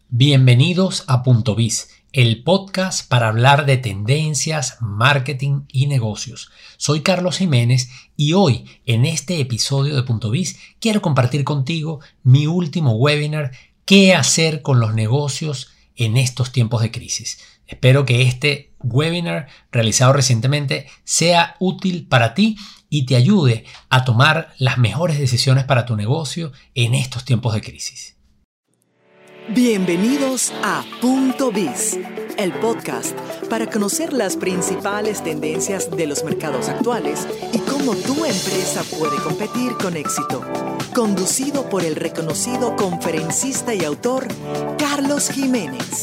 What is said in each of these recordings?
Bienvenidos a Punto Biz, el podcast para hablar de tendencias, marketing y negocios. Soy Carlos Jiménez y hoy, en este episodio de Punto Biz, quiero compartir contigo mi último webinar, ¿Qué hacer con los negocios en estos tiempos de crisis? Espero que este webinar realizado recientemente sea útil para ti y te ayude a tomar las mejores decisiones para tu negocio en estos tiempos de crisis. Bienvenidos a Punto Biz, el podcast para conocer las principales tendencias de los mercados actuales y cómo tu empresa puede competir con éxito. Conducido por el reconocido conferencista y autor Carlos Jiménez.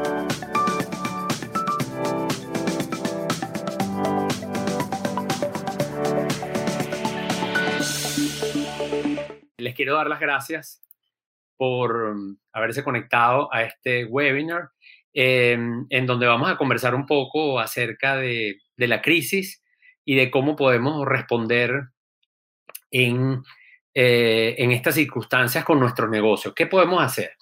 Les quiero dar las gracias por haberse conectado a este webinar en donde vamos a conversar un poco acerca de la crisis y de cómo podemos responder en estas circunstancias con nuestros negocios. ¿Qué podemos hacer?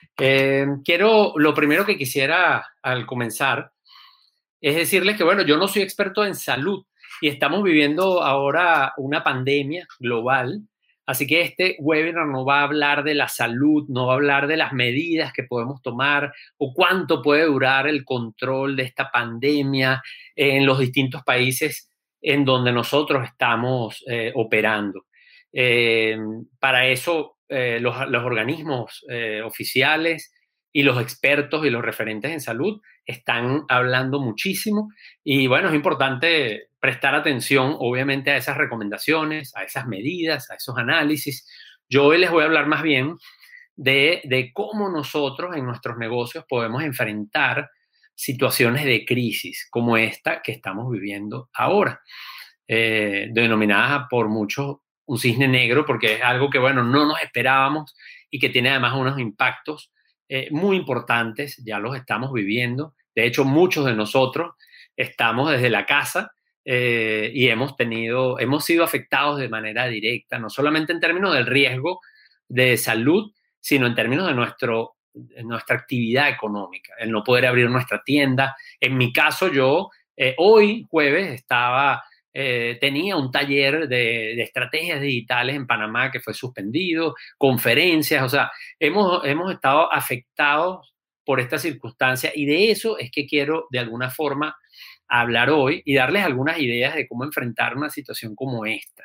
Lo primero que quisiera al comenzar es decirles que, bueno, yo no soy experto en salud y estamos viviendo ahora una pandemia global. Así que este webinar no va a hablar de la salud, no va a hablar de las medidas que podemos tomar o cuánto puede durar el control de esta pandemia en los distintos países en donde nosotros estamos operando. Para eso, los organismos oficiales y los expertos y los referentes en salud están hablando muchísimo y bueno, es importante prestar atención obviamente a esas recomendaciones, a esas medidas, a esos análisis. Yo hoy les voy a hablar más bien de cómo nosotros en nuestros negocios podemos enfrentar situaciones de crisis como esta que estamos viviendo ahora, denominada por muchos un cisne negro, porque es algo que, bueno, no nos esperábamos y que tiene además unos impactos muy importantes, ya los estamos viviendo. De hecho, muchos de nosotros estamos desde la casa y hemos sido afectados de manera directa, no solamente en términos del riesgo de salud, sino en términos de nuestra actividad económica, el no poder abrir nuestra tienda. En mi caso, yo hoy, jueves, tenía un taller de estrategias digitales en Panamá que fue suspendido, conferencias, o sea, hemos estado afectados por esta circunstancia y de eso es que quiero de alguna forma hablar hoy y darles algunas ideas de cómo enfrentar una situación como esta.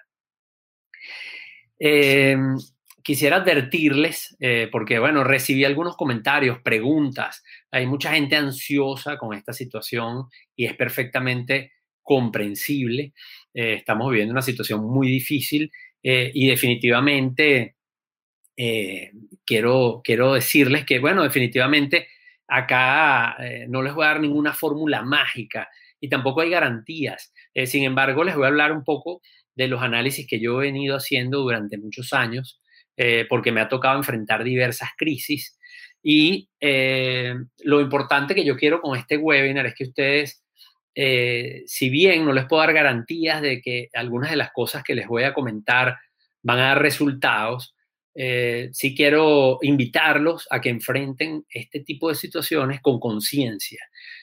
Quisiera advertirles, porque bueno, recibí algunos comentarios, preguntas, hay mucha gente ansiosa con esta situación y es perfectamente comprensible. Estamos viviendo una situación muy difícil y definitivamente quiero decirles que, bueno, definitivamente acá no les voy a dar ninguna fórmula mágica y tampoco hay garantías. Sin embargo, les voy a hablar un poco de los análisis que yo he venido haciendo durante muchos años porque me ha tocado enfrentar diversas crisis y lo importante que yo quiero con este webinar es que ustedes si bien no les puedo dar garantías de que algunas de las cosas que les voy a comentar van a dar resultados, sí quiero invitarlos a que enfrenten este tipo de situaciones con conciencia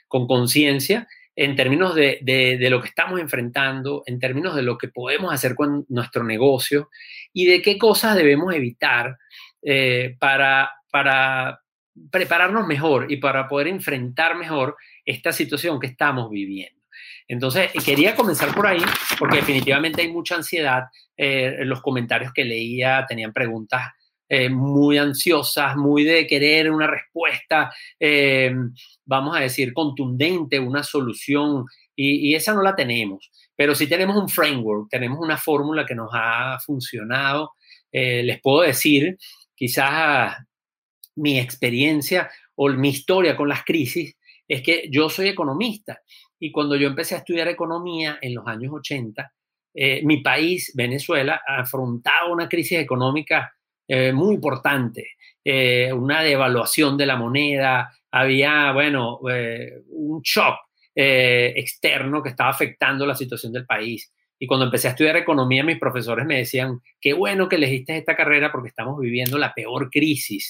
en términos de lo que estamos enfrentando, en términos de lo que podemos hacer con nuestro negocio y de qué cosas debemos evitar para prepararnos mejor y para poder enfrentar mejor esta situación que estamos viviendo. Entonces, quería comenzar por ahí, porque definitivamente hay mucha ansiedad. Los comentarios que leía tenían preguntas muy ansiosas, muy de querer una respuesta, vamos a decir, contundente, una solución, y esa no la tenemos. Pero sí tenemos un framework, tenemos una fórmula que nos ha funcionado. Les puedo decir, quizás mi experiencia o mi historia con las crisis es que yo soy economista y cuando yo empecé a estudiar economía en los años 80, mi país, Venezuela, afrontaba una crisis económica muy importante, una devaluación de la moneda, había, bueno, un shock externo que estaba afectando la situación del país. Y cuando empecé a estudiar economía, mis profesores me decían, qué bueno que elegiste esta carrera porque estamos viviendo la peor crisis.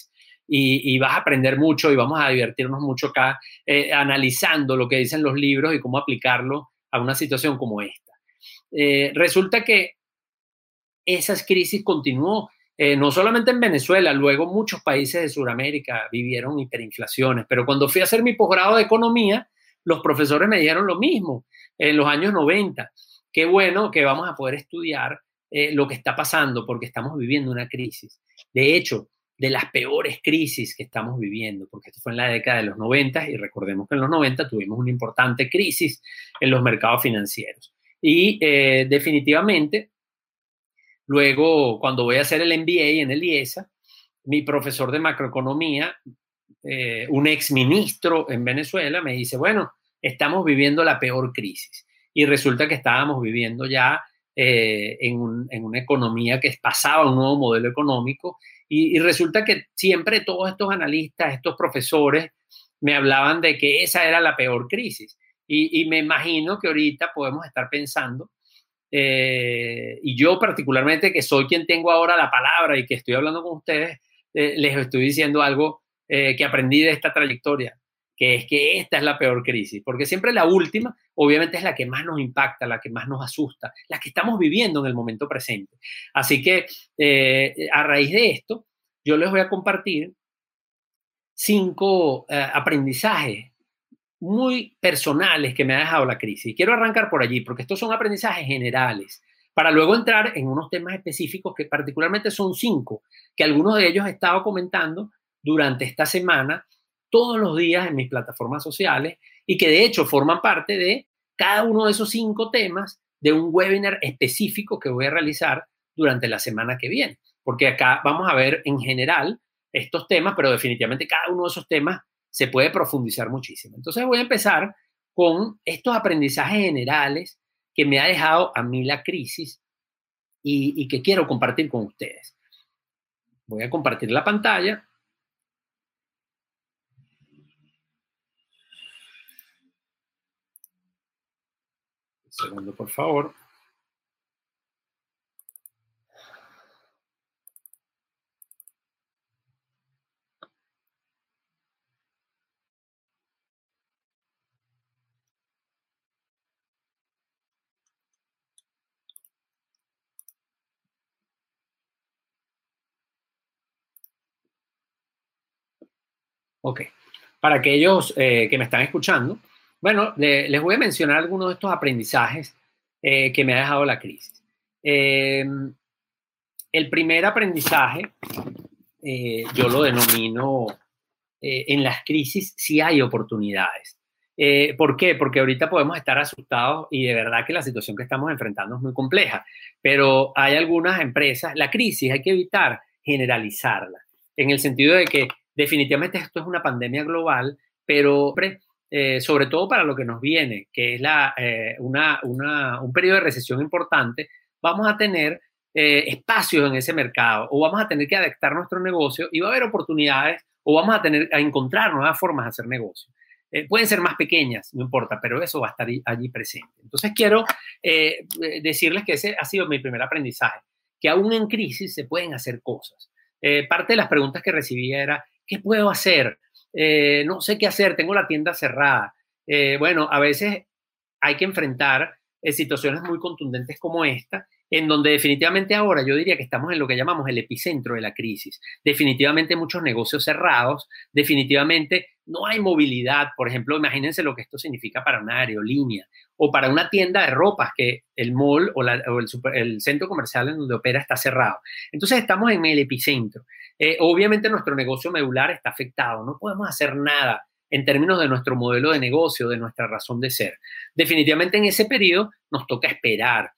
y vas a aprender mucho y vamos a divertirnos mucho acá analizando lo que dicen los libros y cómo aplicarlo a una situación como esta. Resulta que esas crisis continuó, no solamente en Venezuela, luego muchos países de Sudamérica vivieron hiperinflaciones, pero cuando fui a hacer mi posgrado de economía, los profesores me dijeron lo mismo en los años 90. Qué bueno que vamos a poder estudiar lo que está pasando porque estamos viviendo una crisis. De hecho, de las peores crisis que estamos viviendo, porque esto fue en la década de los 90 y recordemos que en los 90 tuvimos una importante crisis en los mercados financieros. Y definitivamente, luego cuando voy a hacer el MBA en el IESA, mi profesor de macroeconomía, un exministro en Venezuela, me dice, bueno, estamos viviendo la peor crisis. Y resulta que estábamos viviendo ya en una economía que pasaba a un nuevo modelo económico y resulta que siempre todos estos analistas, estos profesores me hablaban de que esa era la peor crisis y me imagino que ahorita podemos estar pensando y yo particularmente que soy quien tengo ahora la palabra y que estoy hablando con ustedes, les estoy diciendo algo que aprendí de esta trayectoria, que es que esta es la peor crisis, porque siempre la última, obviamente, es la que más nos impacta, la que más nos asusta, la que estamos viviendo en el momento presente. Así que a raíz de esto, yo les voy a compartir 5 aprendizajes muy personales que me ha dejado la crisis. Quiero arrancar por allí, porque estos son aprendizajes generales, para luego entrar en unos temas específicos que particularmente son 5, que algunos de ellos he estado comentando durante esta semana, todos los días en mis plataformas sociales y que de hecho forman parte de cada uno de esos 5 temas de un webinar específico que voy a realizar durante la semana que viene. Porque acá vamos a ver en general estos temas, pero definitivamente cada uno de esos temas se puede profundizar muchísimo. Entonces voy a empezar con estos aprendizajes generales que me ha dejado a mí la crisis y que quiero compartir con ustedes. Voy a compartir la pantalla. Un segundo, por favor. Ok. Para aquellos que me están escuchando, bueno, les voy a mencionar algunos de estos aprendizajes que me ha dejado la crisis. El primer aprendizaje, yo lo denomino en las crisis sí hay oportunidades. ¿Por qué? Porque ahorita podemos estar asustados y de verdad que la situación que estamos enfrentando es muy compleja, pero hay algunas empresas, la crisis hay que evitar generalizarla, en el sentido de que definitivamente esto es una pandemia global, pero sobre todo para lo que nos viene, que es un periodo de recesión importante, vamos a tener espacios en ese mercado o vamos a tener que adaptar nuestro negocio y va a haber oportunidades o vamos a tener a encontrar nuevas formas de hacer negocio. Pueden ser más pequeñas, no importa, pero eso va a estar allí presente. Entonces quiero decirles que ese ha sido mi primer aprendizaje, que aún en crisis se pueden hacer cosas. Parte de las preguntas que recibí era, ¿qué puedo hacer? No sé qué hacer, tengo la tienda cerrada. Bueno, a veces hay que enfrentar situaciones muy contundentes como esta, en donde definitivamente ahora yo diría que estamos en lo que llamamos el epicentro de la crisis. Definitivamente muchos negocios cerrados, definitivamente no hay movilidad. Por ejemplo, imagínense lo que esto significa para una aerolínea o para una tienda de ropas que el mall o el centro comercial en donde opera está cerrado. Entonces estamos en el epicentro. Obviamente nuestro negocio medular está afectado, no podemos hacer nada en términos de nuestro modelo de negocio, de nuestra razón de ser. Definitivamente en ese periodo nos toca esperar,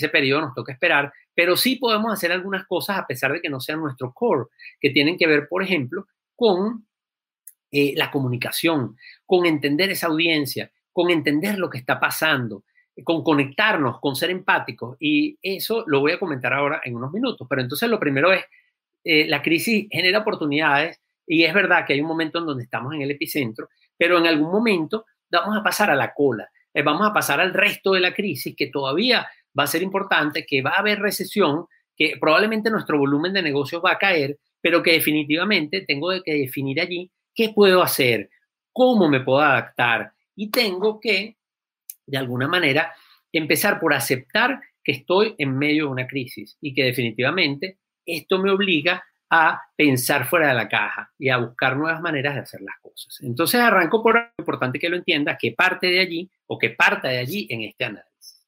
pero sí podemos hacer algunas cosas a pesar de que no sean nuestro core, que tienen que ver, por ejemplo, con la comunicación, con entender esa audiencia, con entender lo que está pasando, con conectarnos, con ser empáticos. Y eso lo voy a comentar ahora en unos minutos. Pero entonces lo primero es, la crisis genera oportunidades y es verdad que hay un momento en donde estamos en el epicentro, pero en algún momento vamos a pasar a la cola, vamos a pasar al resto de la crisis que todavía va a ser importante, que va a haber recesión, que probablemente nuestro volumen de negocios va a caer, pero que definitivamente tengo que definir allí qué puedo hacer, cómo me puedo adaptar y tengo que, de alguna manera, empezar por aceptar que estoy en medio de una crisis y que definitivamente esto me obliga a pensar fuera de la caja y a buscar nuevas maneras de hacer las cosas. Entonces arranco por algo importante que lo entienda, que parte de allí o que parta de allí en este análisis.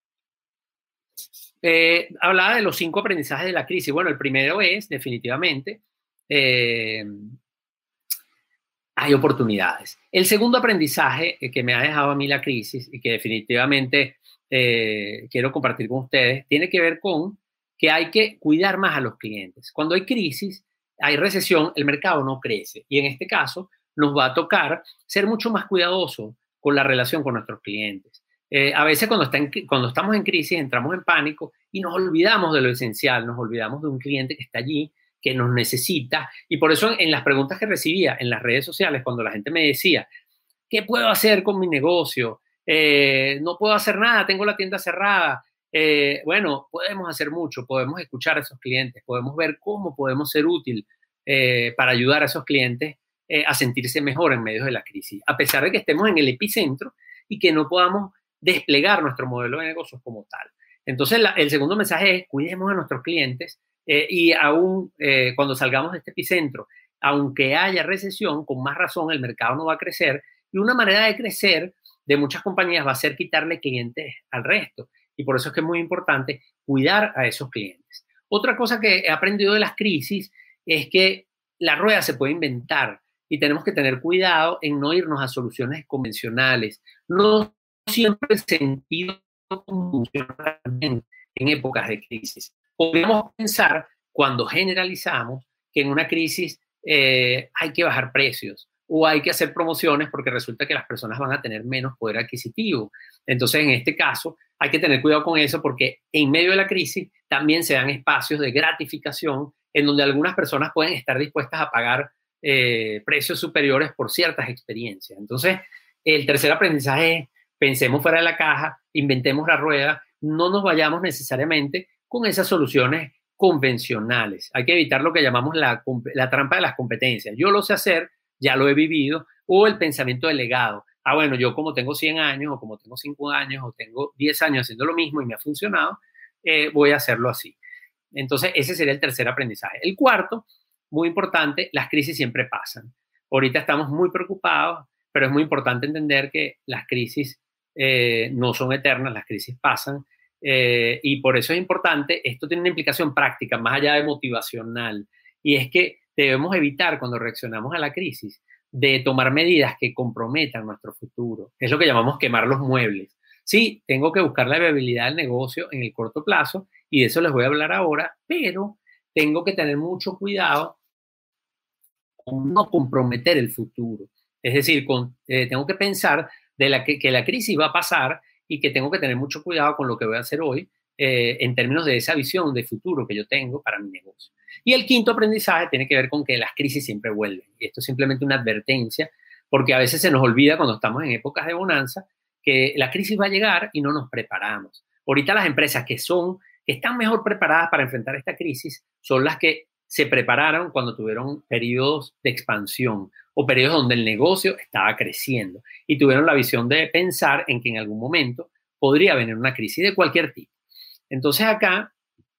Hablaba de los 5 aprendizajes de la crisis. Bueno, el primero es, definitivamente, hay oportunidades. El segundo aprendizaje que me ha dejado a mí la crisis y que definitivamente quiero compartir con ustedes, tiene que ver con que hay que cuidar más a los clientes. Cuando hay crisis, hay recesión, el mercado no crece. Y en este caso, nos va a tocar ser mucho más cuidadosos con la relación con nuestros clientes. A veces cuando estamos en crisis, entramos en pánico y nos olvidamos de lo esencial, nos olvidamos de un cliente que está allí, que nos necesita. Y por eso en las preguntas que recibía en las redes sociales, cuando la gente me decía, ¿qué puedo hacer con mi negocio? No puedo hacer nada, tengo la tienda cerrada. Bueno, podemos hacer mucho, podemos escuchar a esos clientes, podemos ver cómo podemos ser útil para ayudar a esos clientes a sentirse mejor en medio de la crisis, a pesar de que estemos en el epicentro y que no podamos desplegar nuestro modelo de negocios como tal. Entonces, el segundo mensaje es cuidemos a nuestros clientes y aún cuando salgamos de este epicentro, aunque haya recesión, con más razón el mercado no va a crecer y una manera de crecer de muchas compañías va a ser quitarle clientes al resto. Y por eso es que es muy importante cuidar a esos clientes. Otra cosa que he aprendido de las crisis es que la rueda se puede inventar y tenemos que tener cuidado en no irnos a soluciones convencionales. No siempre el sentido funciona bien en épocas de crisis. Podríamos pensar, cuando generalizamos, que en una crisis hay que bajar precios o hay que hacer promociones porque resulta que las personas van a tener menos poder adquisitivo. Entonces, en este caso, hay que tener cuidado con eso porque en medio de la crisis también se dan espacios de gratificación en donde algunas personas pueden estar dispuestas a pagar precios superiores por ciertas experiencias. Entonces, el tercer aprendizaje es pensemos fuera de la caja, inventemos la rueda, no nos vayamos necesariamente con esas soluciones convencionales. Hay que evitar lo que llamamos la trampa de las competencias. Yo lo sé hacer, ya lo he vivido, o el pensamiento delegado. Bueno, yo como tengo 100 años, o como tengo 5 años, o tengo 10 años haciendo lo mismo y me ha funcionado, voy a hacerlo así. Entonces, ese sería el tercer aprendizaje. El cuarto, muy importante, las crisis siempre pasan. Ahorita estamos muy preocupados, pero es muy importante entender que las crisis no son eternas, las crisis pasan, y por eso es importante, esto tiene una implicación práctica, más allá de motivacional, y es que debemos evitar cuando reaccionamos a la crisis de tomar medidas que comprometan nuestro futuro. Es lo que llamamos quemar los muebles. Sí, tengo que buscar la viabilidad del negocio en el corto plazo y de eso les voy a hablar ahora, pero tengo que tener mucho cuidado con no comprometer el futuro. Es decir, tengo que pensar que la crisis va a pasar y que tengo que tener mucho cuidado con lo que voy a hacer hoy en términos de esa visión de futuro que yo tengo para mi negocio. Y el quinto aprendizaje tiene que ver con que las crisis siempre vuelven. Y esto es simplemente una advertencia, porque a veces se nos olvida cuando estamos en épocas de bonanza que la crisis va a llegar y no nos preparamos. Ahorita las empresas que están mejor preparadas para enfrentar esta crisis son las que se prepararon cuando tuvieron periodos de expansión o periodos donde el negocio estaba creciendo y tuvieron la visión de pensar en que en algún momento podría venir una crisis de cualquier tipo. Entonces acá,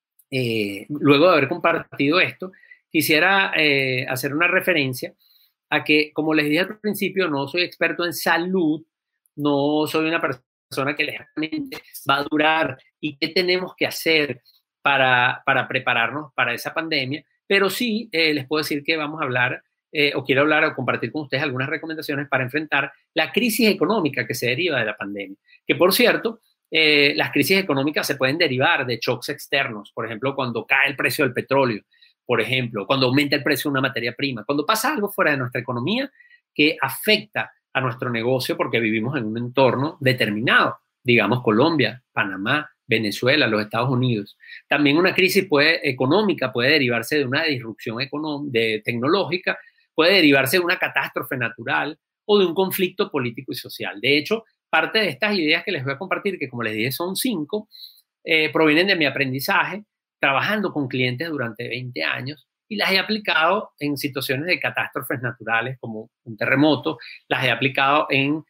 luego de haber compartido esto, quisiera hacer una referencia a que, como les dije al principio, no soy experto en salud, no soy una persona que les va a durar y qué tenemos que hacer para prepararnos para esa pandemia, pero sí les puedo decir que vamos a hablar o quiero hablar o compartir con ustedes algunas recomendaciones para enfrentar la crisis económica que se deriva de la pandemia. Que, por cierto, las crisis económicas se pueden derivar de shocks externos, por ejemplo, cuando cae el precio del petróleo, por ejemplo, cuando aumenta el precio de una materia prima, cuando pasa algo fuera de nuestra economía que afecta a nuestro negocio porque vivimos en un entorno determinado, digamos Colombia, Panamá, Venezuela, los Estados Unidos. También una crisis económica puede derivarse de una disrupción tecnológica, puede derivarse de una catástrofe natural o de un conflicto político y social. De hecho, parte de estas ideas que les voy a compartir, que como les dije son 5, provienen de mi aprendizaje trabajando con clientes durante 20 años y las he aplicado en situaciones de catástrofes naturales como un terremoto, las he aplicado en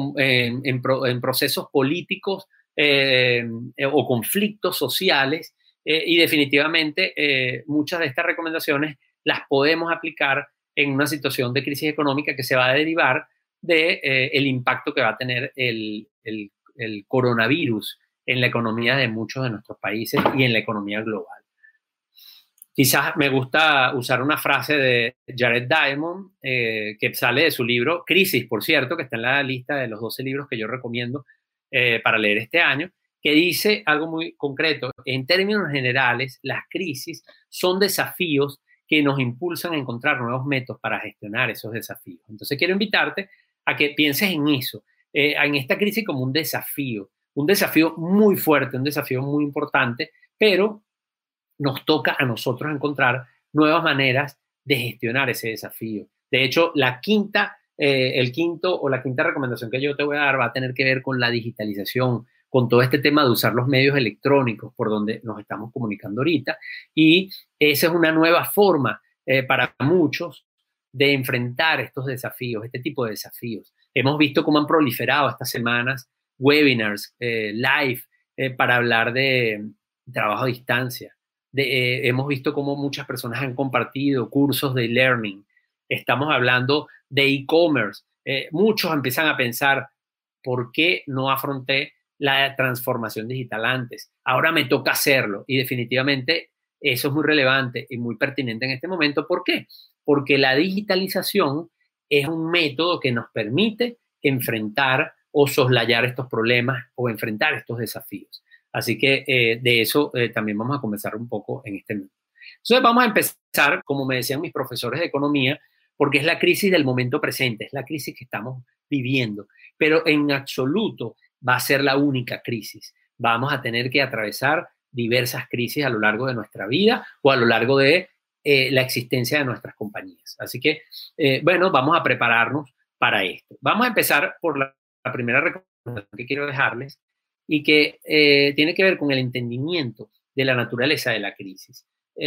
procesos políticos o conflictos sociales y definitivamente muchas de estas recomendaciones las podemos aplicar en una situación de crisis económica que se va a derivar de el impacto que va a tener el coronavirus en la economía de muchos de nuestros países y en la economía global. Quizás me gusta usar una frase de Jared Diamond que sale de su libro Crisis, por cierto, que está en la lista de los 12 libros que yo recomiendo para leer este año, que dice algo muy concreto. En términos generales, las crisis son desafíos que nos impulsan a encontrar nuevos métodos para gestionar esos desafíos. Entonces quiero invitarte a que pienses en eso, en esta crisis como un desafío muy fuerte, un desafío muy importante, pero nos toca a nosotros encontrar nuevas maneras de gestionar ese desafío. De hecho, la quinta recomendación que yo te voy a dar va a tener que ver con la digitalización, con todo este tema de usar los medios electrónicos por donde nos estamos comunicando ahorita. Y esa es una nueva forma para muchos de enfrentar estos desafíos, este tipo de desafíos. Hemos visto cómo han proliferado estas semanas webinars, live, para hablar de trabajo a distancia. Hemos visto cómo muchas personas han compartido cursos de e-learning. Estamos hablando de e-commerce. Muchos empiezan a pensar, ¿por qué no afronté la transformación digital antes? Ahora me toca hacerlo. Y definitivamente eso es muy relevante y muy pertinente en este momento. ¿Por qué? Porque la digitalización es un método que nos permite enfrentar o soslayar estos problemas o enfrentar estos desafíos. Así que de eso también vamos a conversar un poco en este momento. Entonces vamos a empezar, como me decían mis profesores de economía, porque es la crisis del momento presente, es la crisis que estamos viviendo, pero en absoluto va a ser la única crisis. Vamos a tener que atravesar diversas crisis a lo largo de nuestra vida o a lo largo de la existencia de nuestras compañías. Así que, bueno, vamos a prepararnos para esto. Vamos a empezar por la primera recomendación que quiero dejarles y que tiene que ver con el entendimiento de la naturaleza de la crisis.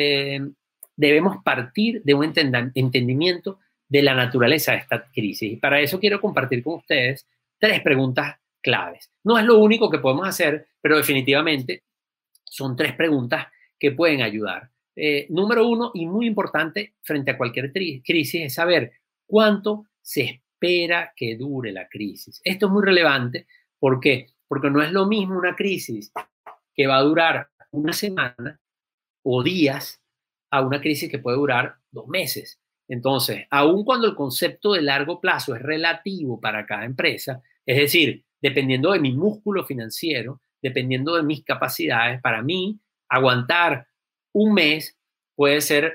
Debemos partir de un entendimiento de la naturaleza de esta crisis. Y para eso quiero compartir con ustedes 3 preguntas claves. No es lo único que podemos hacer, pero definitivamente son 3 preguntas que pueden ayudar. Número 1, y muy importante frente a cualquier crisis, es saber cuánto se espera que dure la crisis. Esto es muy relevante. ¿Por qué? Porque no es lo mismo una crisis que va a durar una semana o días a una crisis que puede durar 2 meses. Entonces, aun cuando el concepto de largo plazo es relativo para cada empresa, es decir, dependiendo de mi músculo financiero, dependiendo de mis capacidades, para mí, aguantar un mes puede ser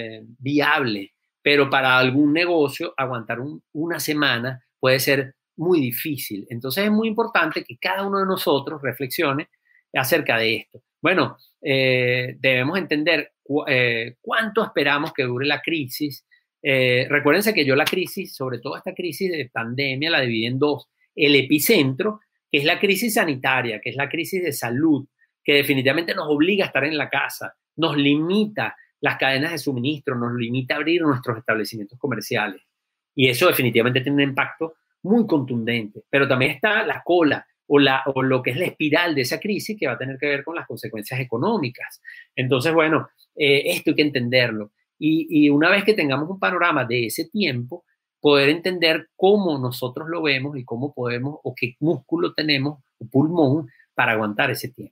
viable, pero para algún negocio, aguantar una semana puede ser muy difícil. Entonces, es muy importante que cada uno de nosotros reflexione acerca de esto. Bueno, debemos entender cuánto esperamos que dure la crisis. Recuérdense que yo la crisis, sobre todo esta crisis de pandemia, la dividí en 2. El epicentro, que es la crisis sanitaria, que es la crisis de salud, que definitivamente nos obliga a estar en la casa, nos limita las cadenas de suministro, nos limita a abrir nuestros establecimientos comerciales. Y eso definitivamente tiene un impacto muy contundente. Pero también está la cola o lo que es la espiral de esa crisis, que va a tener que ver con las consecuencias económicas. Entonces, bueno, esto hay que entenderlo. Y una vez que tengamos un panorama de ese tiempo, poder entender cómo nosotros lo vemos y cómo podemos, o qué músculo tenemos, o pulmón, para aguantar ese tiempo.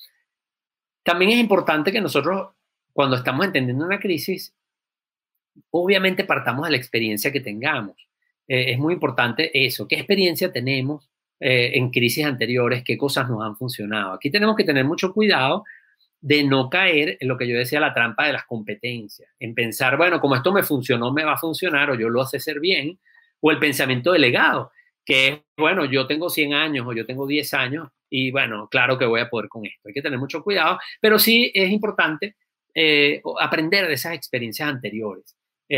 También es importante que nosotros, cuando estamos entendiendo una crisis, obviamente partamos de la experiencia que tengamos. Es muy importante eso. ¿Qué experiencia tenemos en crisis anteriores? ¿Qué cosas nos han funcionado? Aquí tenemos que tener mucho cuidado de no caer en lo que yo decía, la trampa de las competencias. En pensar, bueno, como esto me funcionó, me va a funcionar, o yo lo sé hacer bien. O el pensamiento delegado, que es, bueno, yo tengo 100 años o yo tengo 10 años y, bueno, claro que voy a poder con esto. Hay que tener mucho cuidado, pero sí es importante aprender de esas experiencias anteriores.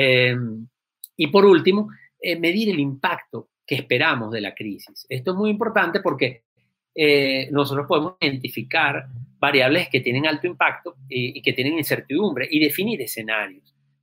Y por último, medir el impacto que esperamos de la crisis. Esto es muy importante porque nosotros podemos identificar variables que tienen alto impacto y que tienen incertidumbre y definir escenarios.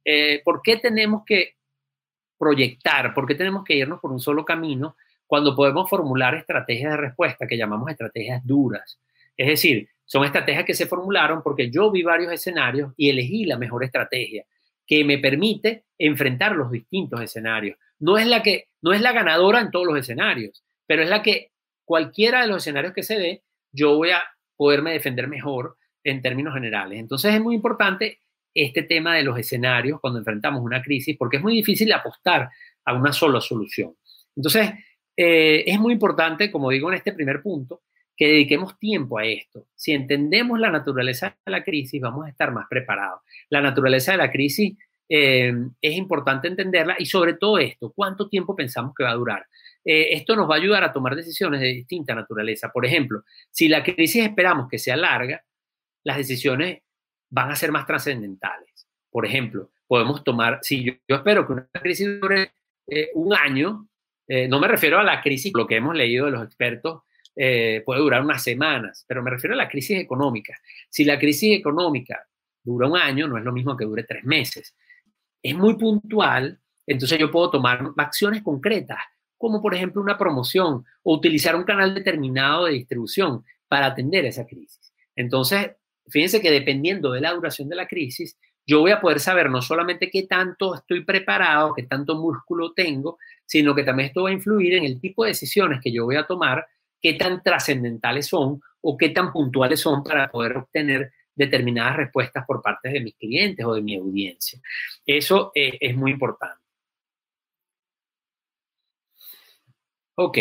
¿Por qué tenemos que proyectar? ¿Por qué tenemos que irnos por un solo camino cuando podemos formular estrategias de respuesta que llamamos estrategias duras? Es decir, son estrategias que se formularon porque yo vi varios escenarios y elegí la mejor estrategia que me permite enfrentar los distintos escenarios. No es la ganadora en todos los escenarios, pero es la que cualquiera de los escenarios que se dé, yo voy a poderme defender mejor en términos generales. Entonces es muy importante este tema de los escenarios cuando enfrentamos una crisis, porque es muy difícil apostar a una sola solución. Entonces, es muy importante, como digo en este primer punto, que dediquemos tiempo a esto. Si entendemos la naturaleza de la crisis, vamos a estar más preparados. La naturaleza de la crisis es importante entenderla y sobre todo esto, ¿cuánto tiempo pensamos que va a durar? Esto nos va a ayudar a tomar decisiones de distinta naturaleza. Por ejemplo, si la crisis esperamos que sea larga, las decisiones van a ser más trascendentales. Por ejemplo, podemos tomar, si yo espero que una crisis dure un año, no me refiero a la crisis, lo que hemos leído de los expertos, puede durar unas semanas, pero me refiero a la crisis económica. Si la crisis económica dura un año, no es lo mismo que dure 3 meses. Es muy puntual, entonces yo puedo tomar acciones concretas, como por ejemplo una promoción o utilizar un canal determinado de distribución para atender esa crisis. Entonces, fíjense que dependiendo de la duración de la crisis, yo voy a poder saber no solamente qué tanto estoy preparado, qué tanto músculo tengo, sino que también esto va a influir en el tipo de decisiones que yo voy a tomar, qué tan trascendentales son o qué tan puntuales son para poder obtener determinadas respuestas por parte de mis clientes o de mi audiencia. Eso es muy importante. Ok.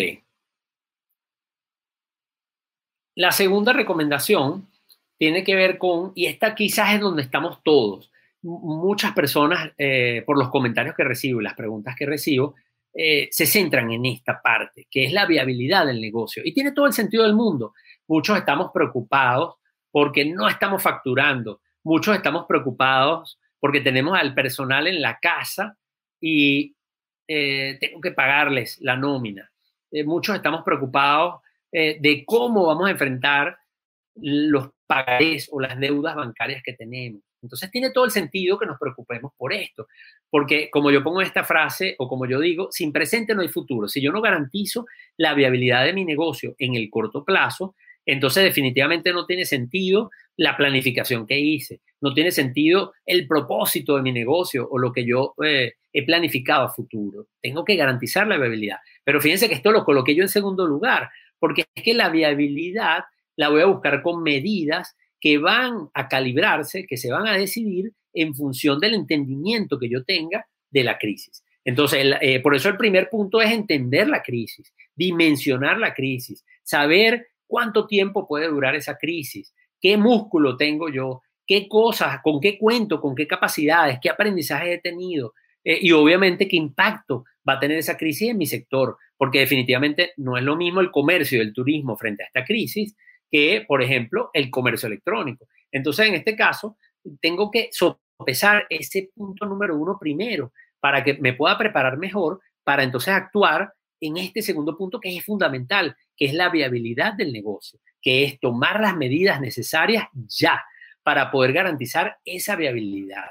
La segunda recomendación tiene que ver con, y esta quizás es donde estamos todos, muchas personas, por los comentarios que recibo y las preguntas que recibo, se centran en esta parte, que es la viabilidad del negocio. Y tiene todo el sentido del mundo. Muchos estamos preocupados porque no estamos facturando. Muchos estamos preocupados porque tenemos al personal en la casa y tengo que pagarles la nómina. Muchos estamos preocupados de cómo vamos a enfrentar los pagarés o las deudas bancarias que tenemos. Entonces tiene todo el sentido que nos preocupemos por esto, porque como yo pongo esta frase o como yo digo, sin presente no hay futuro. Si yo no garantizo la viabilidad de mi negocio en el corto plazo, entonces definitivamente no tiene sentido la planificación que hice, no tiene sentido el propósito de mi negocio o lo que yo he planificado a futuro. Tengo que garantizar la viabilidad. Pero fíjense que esto lo coloqué yo en segundo lugar, porque es que la viabilidad la voy a buscar con medidas que van a calibrarse, que se van a decidir en función del entendimiento que yo tenga de la crisis. Entonces, por eso el primer punto es entender la crisis, dimensionar la crisis, saber cuánto tiempo puede durar esa crisis, qué músculo tengo yo, qué cosas, con qué cuento, con qué capacidades, qué aprendizaje he tenido y obviamente qué impacto va a tener esa crisis en mi sector, porque definitivamente no es lo mismo el comercio y el turismo frente a esta crisis que, por ejemplo, el comercio electrónico. Entonces, en este caso, tengo que sopesar ese punto número 1 primero para que me pueda preparar mejor para entonces actuar en este segundo punto que es fundamental, que es la viabilidad del negocio, que es tomar las medidas necesarias ya para poder garantizar esa viabilidad.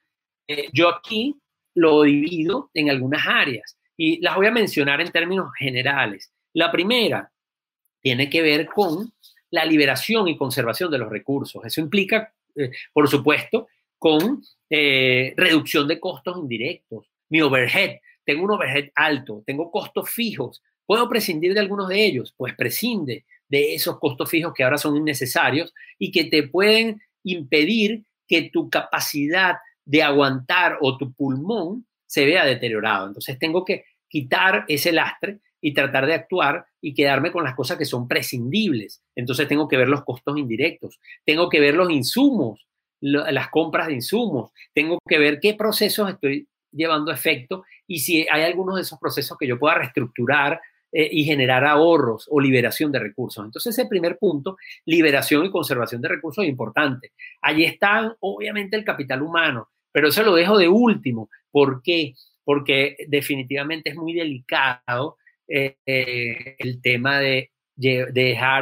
Yo aquí lo divido en algunas áreas y las voy a mencionar en términos generales. La primera tiene que ver con la liberación y conservación de los recursos. Eso implica, por supuesto, con reducción de costos indirectos. Mi overhead, tengo un overhead alto, tengo costos fijos. ¿Puedo prescindir de algunos de ellos? Pues prescinde de esos costos fijos que ahora son innecesarios y que te pueden impedir que tu capacidad de aguantar o tu pulmón se vea deteriorado. Entonces tengo que quitar ese lastre y tratar de actuar y quedarme con las cosas que son prescindibles. Entonces tengo que ver los costos indirectos, tengo que ver los insumos, las compras de insumos, tengo que ver qué procesos estoy llevando a efecto y si hay algunos de esos procesos que yo pueda reestructurar y generar ahorros o liberación de recursos. Entonces ese primer punto, liberación y conservación de recursos, es importante. Allí está obviamente el capital humano, pero eso lo dejo de último. ¿Por qué? Porque definitivamente es muy delicado el tema de dejar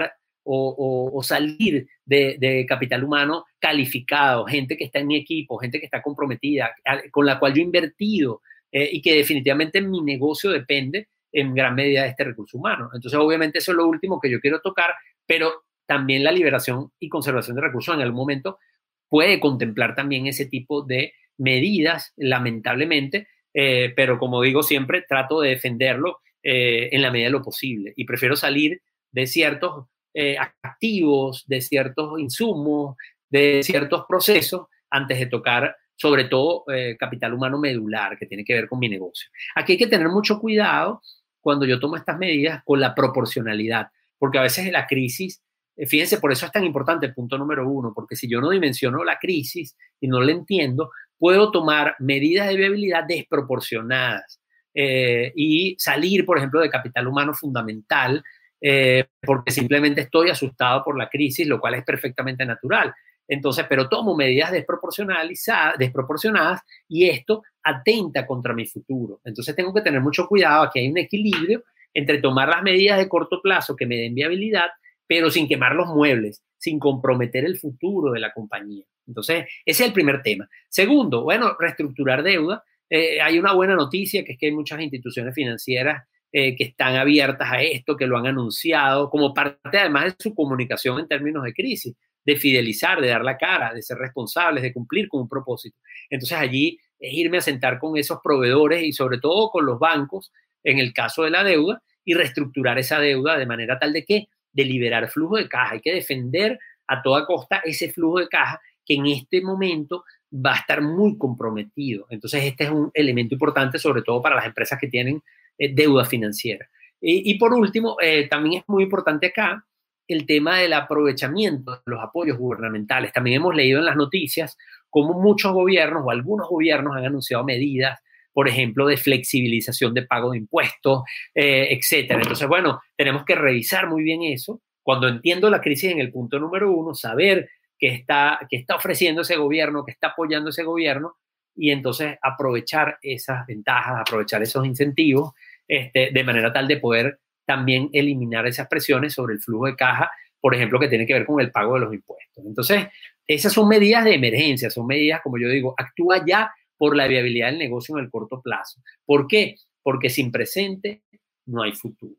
o salir de capital humano calificado, gente que está en mi equipo, gente que está comprometida, con la cual yo he invertido y que definitivamente mi negocio depende en gran medida de este recurso humano. Entonces, obviamente, eso es lo último que yo quiero tocar, pero también la liberación y conservación de recursos en algún momento puede contemplar también ese tipo de medidas, lamentablemente, pero como digo siempre, trato de defenderlo en la medida de lo posible y prefiero salir de ciertos activos, de ciertos insumos, de ciertos procesos antes de tocar sobre todo capital humano medular que tiene que ver con mi negocio. Aquí hay que tener mucho cuidado cuando yo tomo estas medidas con la proporcionalidad, porque a veces en la crisis, fíjense, por eso es tan importante el punto número 1, porque si yo no dimensiono la crisis y no la entiendo, puedo tomar medidas de viabilidad desproporcionadas y salir, por ejemplo, de capital humano fundamental porque simplemente estoy asustado por la crisis, lo cual es perfectamente natural. Entonces, pero tomo medidas desproporcionadas y esto atenta contra mi futuro. Entonces tengo que tener mucho cuidado. Aquí hay un equilibrio entre tomar las medidas de corto plazo que me den viabilidad, pero sin quemar los muebles, sin comprometer el futuro de la compañía. Entonces, ese es el primer tema. Segundo, bueno, reestructurar deuda. Hay una buena noticia, que es que hay muchas instituciones financieras que están abiertas a esto, que lo han anunciado, como parte además de su comunicación en términos de crisis, de fidelizar, de dar la cara, de ser responsables, de cumplir con un propósito. Entonces allí es irme a sentar con esos proveedores y sobre todo con los bancos, en el caso de la deuda, y reestructurar esa deuda de manera tal de que de liberar flujo de caja. Hay que defender a toda costa ese flujo de caja que en este momento va a estar muy comprometido. Entonces este es un elemento importante, sobre todo para las empresas que tienen deuda financiera. Y por último, también es muy importante acá el tema del aprovechamiento de los apoyos gubernamentales. También hemos leído en las noticias cómo muchos gobiernos o algunos gobiernos han anunciado medidas, por ejemplo, de flexibilización de pago de impuestos, etcétera. Entonces, bueno, tenemos que revisar muy bien eso. Cuando entiendo la crisis en el punto número 1, saber qué está ofreciendo ese gobierno, qué está apoyando ese gobierno, y entonces aprovechar esas ventajas, aprovechar esos incentivos, de manera tal de poder también eliminar esas presiones sobre el flujo de caja, por ejemplo, que tiene que ver con el pago de los impuestos. Entonces, esas son medidas de emergencia, son medidas, como yo digo, actúa ya por la viabilidad del negocio en el corto plazo. ¿Por qué? Porque sin presente no hay futuro.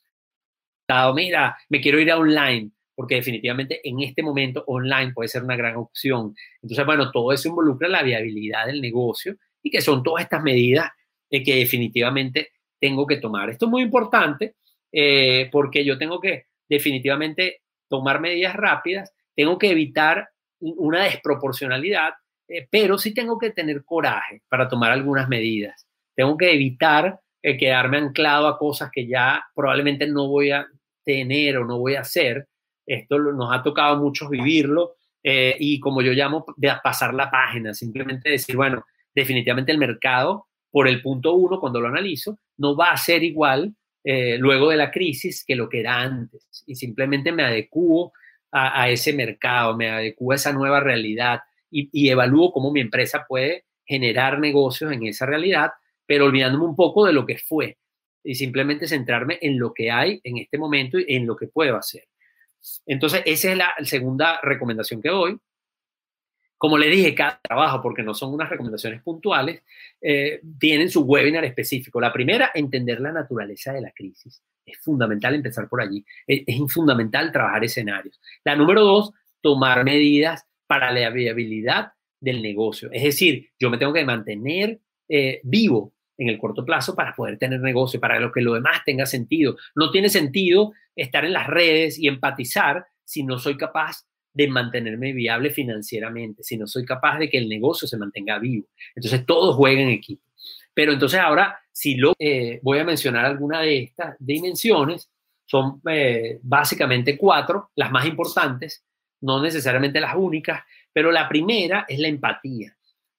Mira, me quiero ir a online, porque definitivamente en este momento online puede ser una gran opción. Entonces, bueno, todo eso involucra la viabilidad del negocio y que son todas estas medidas que definitivamente tengo que tomar. Esto es muy importante porque yo tengo que definitivamente tomar medidas rápidas, tengo que evitar una desproporcionalidad, pero sí tengo que tener coraje para tomar algunas medidas. Tengo que evitar quedarme anclado a cosas que ya probablemente no voy a tener o no voy a hacer. Esto nos ha tocado a muchos vivirlo y como yo llamo, de pasar la página, simplemente decir, bueno, definitivamente el mercado, por el punto 1, cuando lo analizo, no va a ser igual luego de la crisis que lo que era antes. Y simplemente me adecuo a ese mercado, me adecuo a esa nueva realidad y evalúo cómo mi empresa puede generar negocios en esa realidad, pero olvidándome un poco de lo que fue y simplemente centrarme en lo que hay en este momento y en lo que puedo hacer. Entonces, esa es la segunda recomendación que doy. Como le dije, cada trabajo, porque no son unas recomendaciones puntuales, tienen su webinar específico. La primera, entender la naturaleza de la crisis. Es fundamental empezar por allí. Es fundamental trabajar escenarios. La número 2, tomar medidas para la viabilidad del negocio. Es decir, yo me tengo que mantener vivo en el corto plazo para poder tener negocio, para que lo demás tenga sentido. No tiene sentido estar en las redes y empatizar si no soy capaz de mantenerme viable financieramente, si no soy capaz de que el negocio se mantenga vivo. Entonces, todos juegan en equipo. Pero entonces ahora, si voy a mencionar alguna de estas dimensiones, son básicamente 4, las más importantes, no necesariamente las únicas, pero la primera es la empatía.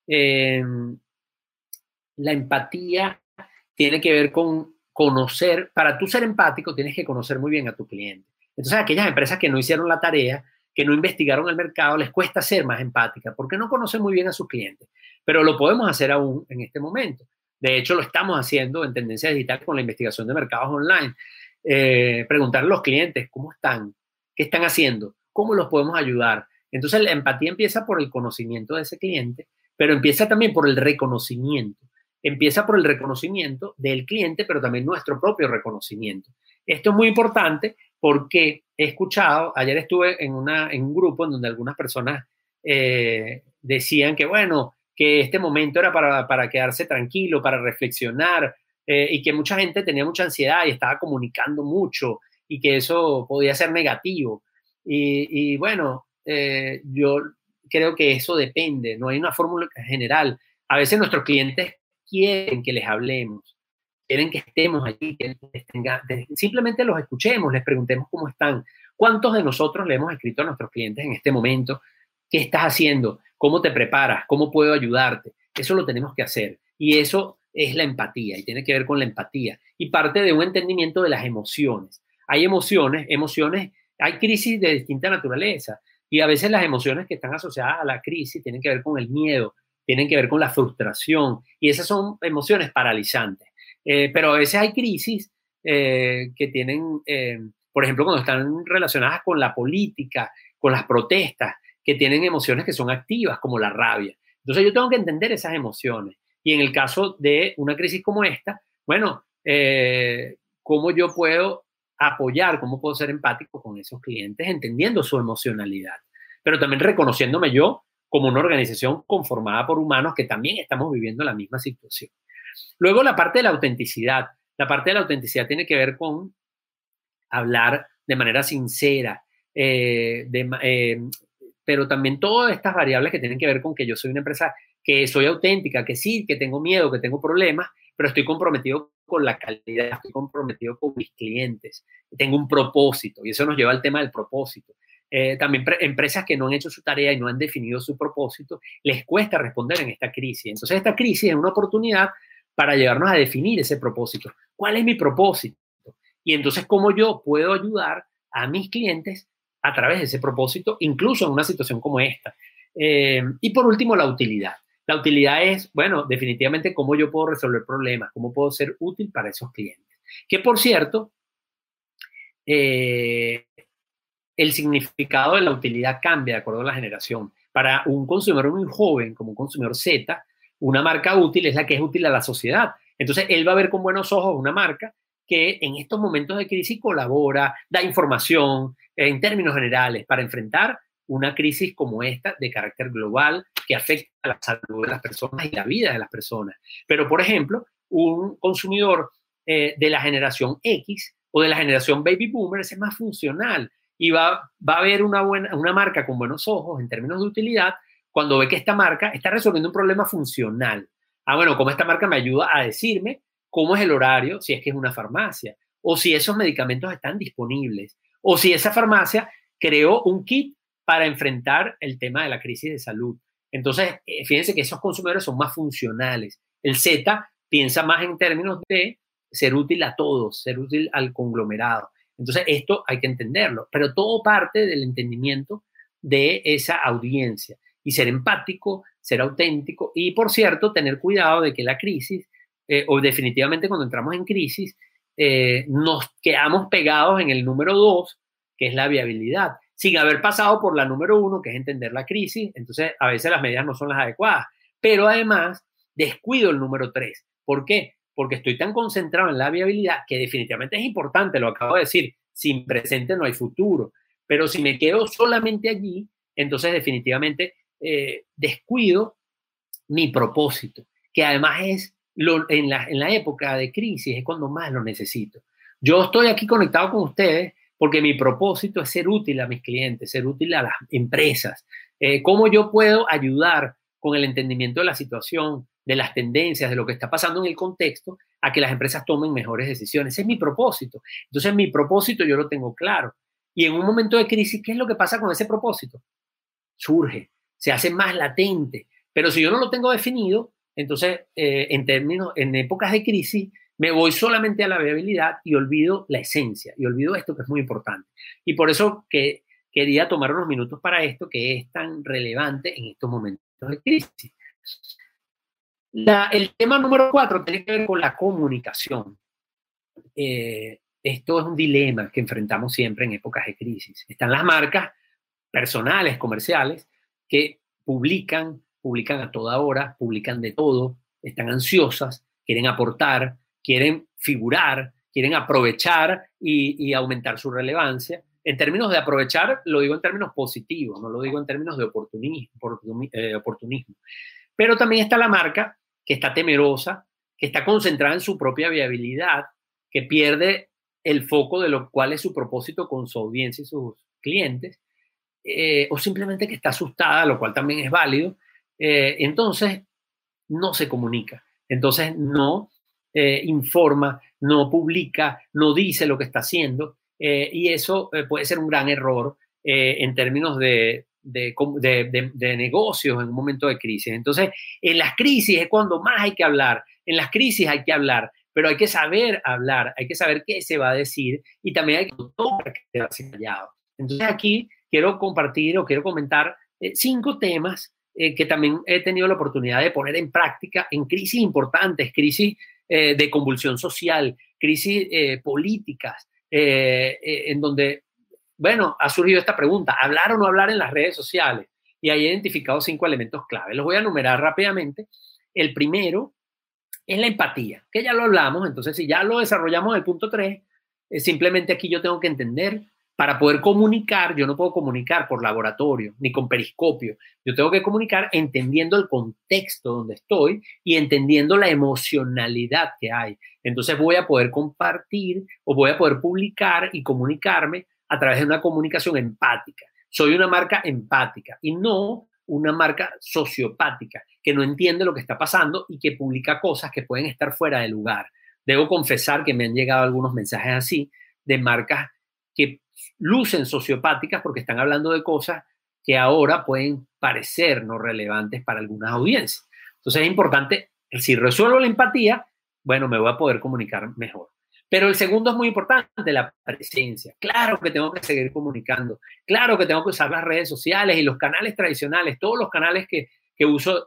La empatía tiene que ver con conocer. Para tú ser empático, tienes que conocer muy bien a tu cliente. Entonces, aquellas empresas que no hicieron la tarea, que no investigaron el mercado, les cuesta ser más empática porque no conocen muy bien a sus clientes. Pero lo podemos hacer aún en este momento. De hecho, lo estamos haciendo en Tendencia Digital con la investigación de mercados online. Preguntarle a los clientes cómo están, ¿Qué están haciendo? ¿Cómo los podemos ayudar? Entonces la empatía empieza por el conocimiento de ese cliente, pero empieza también por el reconocimiento. Empieza por el reconocimiento del cliente, pero también nuestro propio reconocimiento. Esto es muy importante porque he escuchado, ayer estuve en un grupo en donde algunas personas decían que, bueno, que este momento era para quedarse tranquilo, para reflexionar, y que mucha gente tenía mucha ansiedad y estaba comunicando mucho y que eso podía ser negativo. Y bueno, yo creo que eso depende, no hay una fórmula general. A veces nuestros clientes quieren que les hablemos, quieren que estemos allí, simplemente los escuchemos, les preguntemos cómo están. ¿Cuántos de nosotros le hemos escrito a nuestros clientes en este momento? ¿Qué estás haciendo? ¿Cómo te preparas? ¿Cómo puedo ayudarte? Eso lo tenemos que hacer. Y eso es la empatía y tiene que ver con la empatía. Y parte de un entendimiento de las emociones. Hay emociones, hay crisis de distinta naturaleza. Y a veces las emociones que están asociadas a la crisis tienen que ver con el miedo, tienen que ver con la frustración. Y esas son emociones paralizantes. Pero a veces hay crisis que tienen, por ejemplo, cuando están relacionadas con la política, con las protestas, que tienen emociones que son activas, como la rabia. Entonces yo tengo que entender esas emociones. Y en el caso de una crisis como esta, bueno, ¿cómo yo puedo apoyar, cómo puedo ser empático con esos clientes, entendiendo su emocionalidad? Pero también reconociéndome yo como una organización conformada por humanos que también estamos viviendo la misma situación. Luego la parte de la autenticidad. La parte de la autenticidad tiene que ver con hablar de manera sincera, pero también todas estas variables que tienen que ver con que yo soy una empresa que soy auténtica, que sí, que tengo miedo, que tengo problemas, pero estoy comprometido con la calidad, estoy comprometido con mis clientes, tengo un propósito y eso nos lleva al tema del propósito. También empresas que no han hecho su tarea y no han definido su propósito, les cuesta responder en esta crisis. Entonces esta crisis es una oportunidad para llevarnos a definir ese propósito. ¿Cuál es mi propósito? Y entonces, ¿cómo yo puedo ayudar a mis clientes a través de ese propósito, incluso en una situación como esta? Y por último, la utilidad. La utilidad es, bueno, definitivamente cómo yo puedo resolver problemas, cómo puedo ser útil para esos clientes. Que, por cierto, el significado de la utilidad cambia de acuerdo a la generación. Para un consumidor muy joven, como un consumidor Z, una marca útil es la que es útil a la sociedad. Entonces, él va a ver con buenos ojos una marca que en estos momentos de crisis colabora, da información en términos generales para enfrentar una crisis como esta de carácter global que afecta a la salud de las personas y la vida de las personas. Pero, por ejemplo, un consumidor de la generación X o de la generación Baby Boomer es más funcional y va a ver una marca con buenos ojos en términos de utilidad cuando ve que esta marca está resolviendo un problema funcional. Bueno, ¿cómo esta marca me ayuda a decirme cómo es el horario, si es que es una farmacia, o si esos medicamentos están disponibles, o si esa farmacia creó un kit para enfrentar el tema de la crisis de salud? Entonces, fíjense que esos consumidores son más funcionales. El Z piensa más en términos de ser útil a todos, ser útil al conglomerado. Entonces, esto hay que entenderlo, pero todo parte del entendimiento de esa audiencia y ser empático, ser auténtico y, por cierto, tener cuidado de que la crisis, o definitivamente cuando entramos en crisis, nos quedamos pegados en el número 2, que es la viabilidad, sin haber pasado por la número 1, que es entender la crisis. Entonces, a veces las medidas no son las adecuadas, pero además descuido el número 3. ¿Por qué? Porque estoy tan concentrado en la viabilidad que definitivamente es importante, lo acabo de decir, sin presente no hay futuro, pero si me quedo solamente allí, entonces definitivamente descuido mi propósito, que además es en la época de crisis es cuando más lo necesito. Yo estoy aquí conectado con ustedes porque mi propósito es ser útil a mis clientes, ser útil a las empresas. ¿Cómo yo puedo ayudar con el entendimiento de la situación, de las tendencias, de lo que está pasando en el contexto, a que las empresas tomen mejores decisiones? Ese es mi propósito. Entonces, mi propósito yo lo tengo claro. Y en un momento de crisis, ¿qué es lo que pasa con ese propósito? Surge, se hace más latente. Pero si yo no lo tengo definido, entonces, en épocas de crisis, me voy solamente a la viabilidad y olvido la esencia, y olvido esto que es muy importante. Y por eso que quería tomar unos minutos para esto, que es tan relevante en estos momentos de crisis. El tema número 4 tiene que ver con la comunicación. esto es un dilema que enfrentamos siempre en épocas de crisis. Están las marcas personales, comerciales, que publican a toda hora, publican de todo, están ansiosas, quieren aportar, quieren figurar, quieren aprovechar y aumentar su relevancia. En términos de aprovechar, lo digo en términos positivos, no lo digo en términos de oportunismo. Pero también está la marca que está temerosa, que está concentrada en su propia viabilidad, que pierde el foco de lo cual es su propósito con su audiencia y sus clientes, o simplemente que está asustada, lo cual también es válido. Entonces no se comunica, entonces no informa, no publica, no dice lo que está haciendo, y eso puede ser un gran error en términos de negocios en un momento de crisis. Entonces, en las crisis es cuando más hay que hablar. En las crisis hay que hablar, pero hay que saber hablar, hay que saber qué se va a decir y también hay que quedar callado. Entonces, aquí quiero compartir o quiero comentar 5 temas que también he tenido la oportunidad de poner en práctica en crisis importantes, crisis de convulsión social, crisis políticas, en donde, bueno, ha surgido esta pregunta, ¿hablar o no hablar en las redes sociales? Y ahí he identificado 5 elementos clave. Los voy a enumerar rápidamente. El primero es la empatía, que ya lo hablamos. Entonces, si ya lo desarrollamos en el punto 3, simplemente aquí yo tengo que entender, para poder comunicar, yo no puedo comunicar por laboratorio ni con periscopio. Yo tengo que comunicar entendiendo el contexto donde estoy y entendiendo la emocionalidad que hay. Entonces voy a poder compartir o voy a poder publicar y comunicarme a través de una comunicación empática. Soy una marca empática y no una marca sociopática que no entiende lo que está pasando y que publica cosas que pueden estar fuera de lugar. Debo confesar que me han llegado algunos mensajes así de marcas que lucen sociopáticas porque están hablando de cosas que ahora pueden parecer no relevantes para algunas audiencias. Entonces es importante, si resuelvo la empatía, bueno, me voy a poder comunicar mejor. Pero el segundo es muy importante, la presencia. Claro que tengo que seguir comunicando. Claro que tengo que usar las redes sociales y los canales tradicionales, todos los canales que uso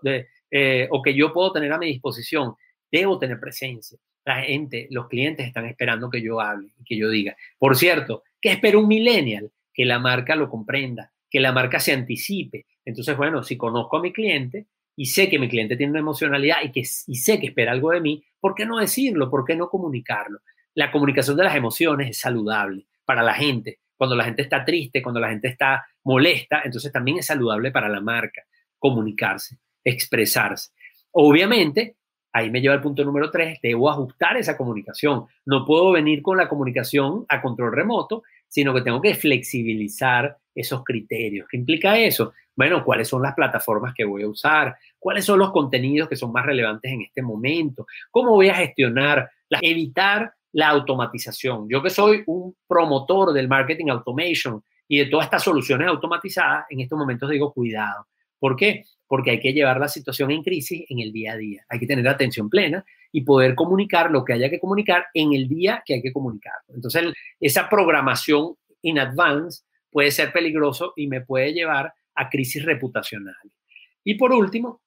o que yo puedo tener a mi disposición. Debo tener presencia. La gente, los clientes están esperando que yo hable y que yo diga. Por cierto, ¿qué espera un millennial? Que la marca lo comprenda, que la marca se anticipe. Entonces, bueno, si conozco a mi cliente y sé que mi cliente tiene una emocionalidad y sé que espera algo de mí, ¿por qué no decirlo? ¿Por qué no comunicarlo? La comunicación de las emociones es saludable para la gente. Cuando la gente está triste, cuando la gente está molesta, entonces también es saludable para la marca comunicarse, expresarse. Obviamente, ahí me lleva al punto número 3, debo ajustar esa comunicación. No puedo venir con la comunicación a control remoto, sino que tengo que flexibilizar esos criterios. ¿Qué implica eso? Bueno, ¿cuáles son las plataformas que voy a usar? ¿Cuáles son los contenidos que son más relevantes en este momento? ¿Cómo voy a gestionar? Evitar la automatización. Yo que soy un promotor del marketing automation y de todas estas soluciones automatizadas, en estos momentos digo cuidado. ¿Por qué? Porque hay que llevar la situación en crisis en el día a día. Hay que tener atención plena y poder comunicar lo que haya que comunicar en el día que hay que comunicar. Entonces, esa programación in advance puede ser peligroso y me puede llevar a crisis reputacionales. Y por último,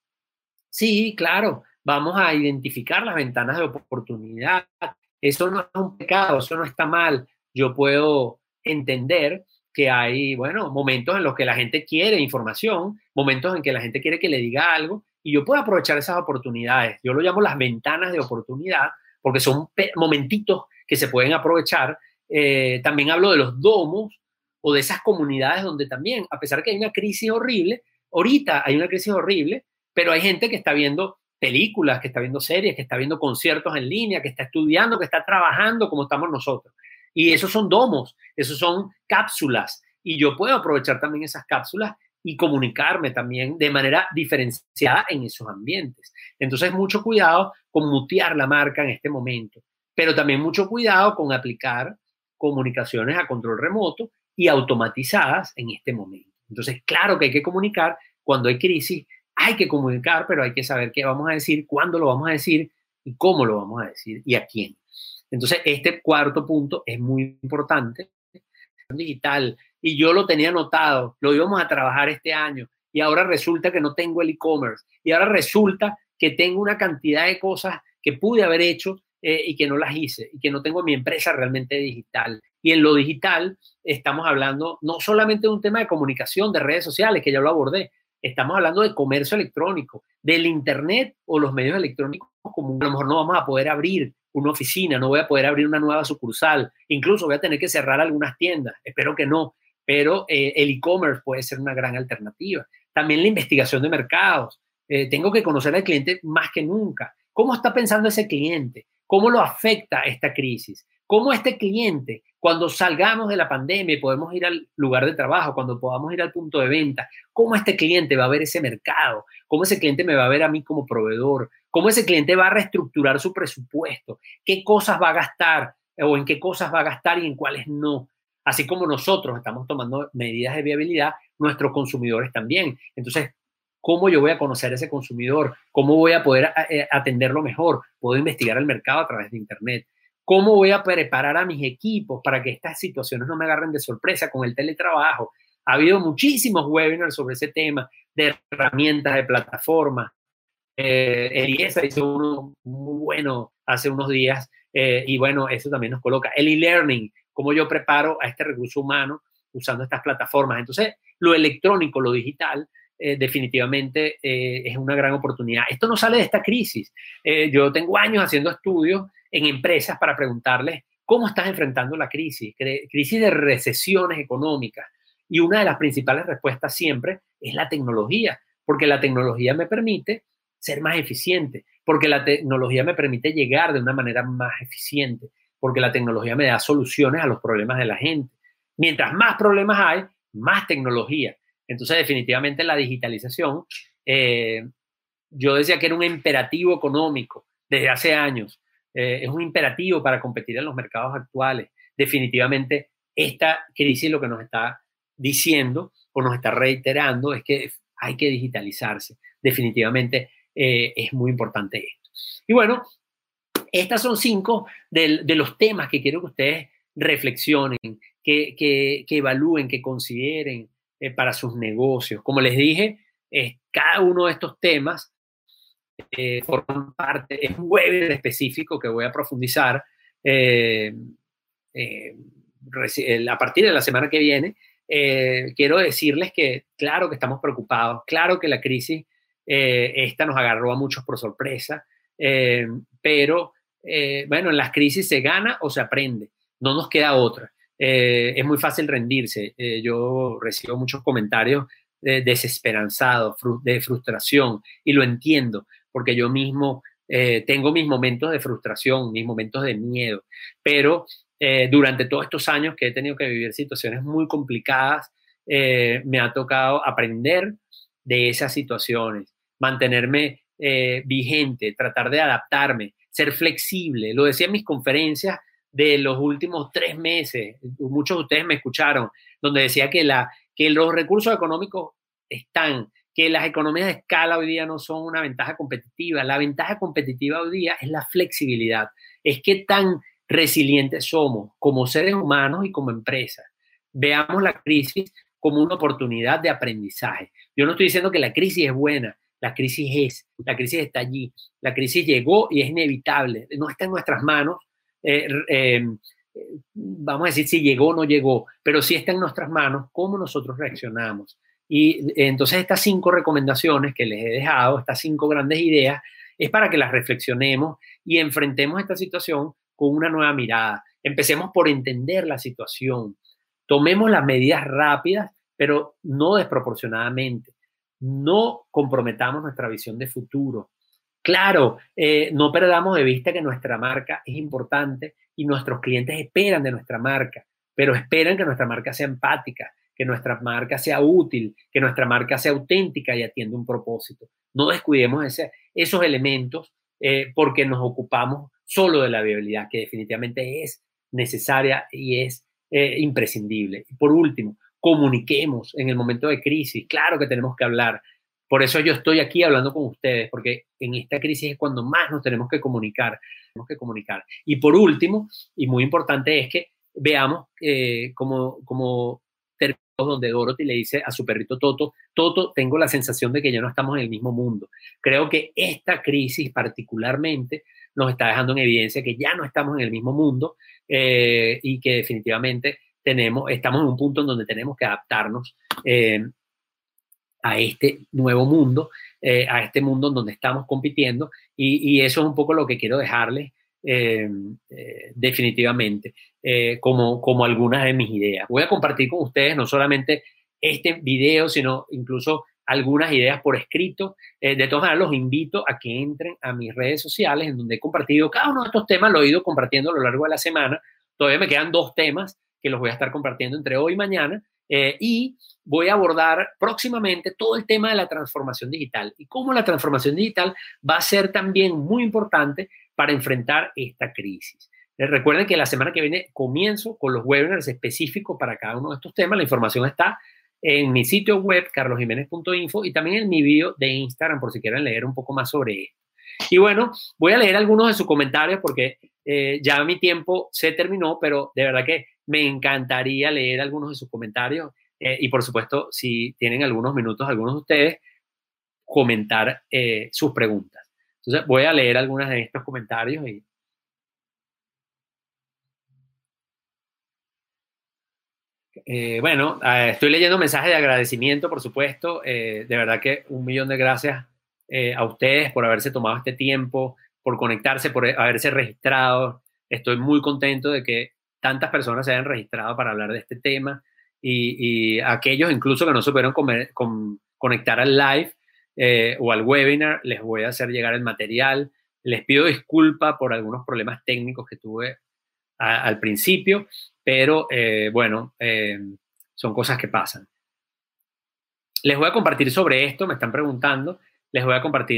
sí, claro, vamos a identificar las ventanas de oportunidad. Eso no es un pecado, eso no está mal. Yo puedo entender que hay, bueno, momentos en los que la gente quiere información, momentos en que la gente quiere que le diga algo, y yo puedo aprovechar esas oportunidades. Yo lo llamo las ventanas de oportunidad, porque son momentitos que se pueden aprovechar. También hablo de los domos o de esas comunidades donde también, a pesar que hay una crisis horrible, ahorita hay una crisis horrible, pero hay gente que está viendo películas, que está viendo series, que está viendo conciertos en línea, que está estudiando, que está trabajando como estamos nosotros. Y esos son domos, esos son cápsulas. Y yo puedo aprovechar también esas cápsulas y comunicarme también de manera diferenciada en esos ambientes. Entonces, mucho cuidado con mutear la marca en este momento, pero también mucho cuidado con aplicar comunicaciones a control remoto y automatizadas en este momento. Entonces, claro que hay que comunicar cuando hay crisis, hay que comunicar, pero hay que saber qué vamos a decir, cuándo lo vamos a decir y cómo lo vamos a decir y a quién. Entonces, este cuarto punto es muy importante, digital, y yo lo tenía anotado, lo íbamos a trabajar este año, y ahora resulta que no tengo el e-commerce, y ahora resulta que tengo una cantidad de cosas que pude haber hecho y que no las hice y que no tengo mi empresa realmente digital. Y en lo digital estamos hablando no solamente de un tema de comunicación, de redes sociales, que ya lo abordé, estamos hablando de comercio electrónico, del internet o los medios electrónicos comunes. A lo mejor no vamos a poder abrir una oficina, no voy a poder abrir una nueva sucursal, incluso voy a tener que cerrar algunas tiendas, espero que no, pero el e-commerce puede ser una gran alternativa. También la investigación de mercados. Tengo que conocer al cliente más que nunca. ¿Cómo está pensando ese cliente? ¿Cómo lo afecta esta crisis? ¿Cómo este cliente, cuando salgamos de la pandemia y podemos ir al lugar de trabajo, cuando podamos ir al punto de venta, cómo este cliente va a ver ese mercado? ¿Cómo ese cliente me va a ver a mí como proveedor? ¿Cómo ese cliente va a reestructurar su presupuesto? ¿Qué cosas va a gastar o en qué cosas va a gastar y en cuáles no? Así como nosotros estamos tomando medidas de viabilidad, nuestros consumidores también. Entonces, ¿cómo yo voy a conocer a ese consumidor? ¿Cómo voy a poder atenderlo mejor? Puedo investigar el mercado a través de Internet. ¿Cómo voy a preparar a mis equipos para que estas situaciones no me agarren de sorpresa con el teletrabajo? Ha habido muchísimos webinars sobre ese tema, de herramientas, de plataformas. Eliezer hizo uno muy bueno hace unos días y bueno, eso también nos coloca. El e-learning, cómo yo preparo a este recurso humano usando estas plataformas. Entonces, lo electrónico, lo digital, definitivamente es una gran oportunidad. Esto no sale de esta crisis. Yo tengo años haciendo estudios en empresas para preguntarles cómo estás enfrentando la crisis de recesiones económicas. Y una de las principales respuestas siempre es la tecnología, porque la tecnología me permite ser más eficiente, porque la tecnología me permite llegar de una manera más eficiente, porque la tecnología me da soluciones a los problemas de la gente. Mientras más problemas hay, más tecnología. Entonces, definitivamente la digitalización, yo decía que era un imperativo económico desde hace años. Es un imperativo para competir en los mercados actuales. Definitivamente, esta crisis lo que nos está diciendo o nos está reiterando es que hay que digitalizarse. Definitivamente es muy importante esto. Y bueno, estas son 5 de los temas que quiero que ustedes reflexionen, que evalúen, que consideren para sus negocios. Como les dije, cada uno de estos temas forman parte, es un webinar específico que voy a profundizar a partir de la semana que viene. Quiero decirles que claro que estamos preocupados, claro que la crisis esta nos agarró a muchos por sorpresa, pero bueno, en las crisis se gana o se aprende, no nos queda otra. Es muy fácil rendirse. Yo recibo muchos comentarios desesperanzados, de frustración, y lo entiendo, porque yo mismo tengo mis momentos de frustración, mis momentos de miedo, pero durante todos estos años que he tenido que vivir situaciones muy complicadas, me ha tocado aprender de esas situaciones, mantenerme vigente, tratar de adaptarme, ser flexible. Lo decía en mis conferencias de los últimos 3 meses, muchos de ustedes me escucharon, donde decía que los recursos económicos están, que las economías de escala hoy día no son una ventaja competitiva. La ventaja competitiva hoy día es la flexibilidad, es qué tan resilientes somos como seres humanos y como empresas. Veamos la crisis como una oportunidad de aprendizaje. Yo no estoy diciendo que la crisis es buena, la crisis está allí, la crisis llegó y es inevitable, no está en nuestras manos. Vamos a decir si llegó o no llegó, pero sí está en nuestras manos cómo nosotros reaccionamos. Y entonces estas 5 recomendaciones que les he dejado, estas 5 grandes ideas, es para que las reflexionemos y enfrentemos esta situación con una nueva mirada. Empecemos por entender la situación. Tomemos las medidas rápidas, pero no desproporcionadamente. No comprometamos nuestra visión de futuro. Claro, no perdamos de vista que nuestra marca es importante y nuestros clientes esperan de nuestra marca, pero esperan que nuestra marca sea empática, que nuestra marca sea útil, que nuestra marca sea auténtica y atienda un propósito. No descuidemos esos elementos porque nos ocupamos solo de la viabilidad, que definitivamente es necesaria y es imprescindible. Y por último, comuniquemos en el momento de crisis. Claro que tenemos que hablar. Por eso yo estoy aquí hablando con ustedes, porque en esta crisis es cuando más nos tenemos que comunicar. Y por último, y muy importante, es que veamos como términos donde Dorothy le dice a su perrito Toto, Toto, tengo la sensación de que ya no estamos en el mismo mundo. Creo que esta crisis particularmente nos está dejando en evidencia que ya no estamos en el mismo mundo y que definitivamente estamos en un punto en donde tenemos que adaptarnos a este nuevo mundo, a este mundo en donde estamos compitiendo, y eso es un poco lo que quiero dejarles definitivamente, como algunas de mis ideas. Voy a compartir con ustedes no solamente este video, sino incluso algunas ideas por escrito. De todas maneras, los invito a que entren a mis redes sociales, en donde he compartido cada uno de estos temas, lo he ido compartiendo a lo largo de la semana. Todavía me quedan 2 temas que los voy a estar compartiendo entre hoy y mañana, y voy a abordar próximamente todo el tema de la transformación digital y cómo la transformación digital va a ser también muy importante para enfrentar esta crisis. Recuerden que la semana que viene comienzo con los webinars específicos para cada uno de estos temas. La información está en mi sitio web, carlosjimenez.info, y también en mi bio de Instagram, por si quieren leer un poco más sobre esto. Y bueno, voy a leer algunos de sus comentarios porque ya mi tiempo se terminó, pero de verdad que me encantaría leer algunos de sus comentarios y por supuesto, si tienen algunos minutos, algunos de ustedes, comentar sus preguntas. Entonces, voy a leer algunas de estos comentarios y bueno, estoy leyendo mensajes de agradecimiento, por supuesto. De verdad que 1.000.000 de gracias a ustedes por haberse tomado este tiempo, por conectarse, por haberse registrado. Estoy muy contento de que tantas personas se hayan registrado para hablar de este tema y aquellos incluso que no se pudieron conectar al live o al webinar, les voy a hacer llegar el material. Les pido disculpa por algunos problemas técnicos que tuve al principio, pero bueno, son cosas que pasan. Les voy a compartir sobre esto, me están preguntando, les voy a compartir,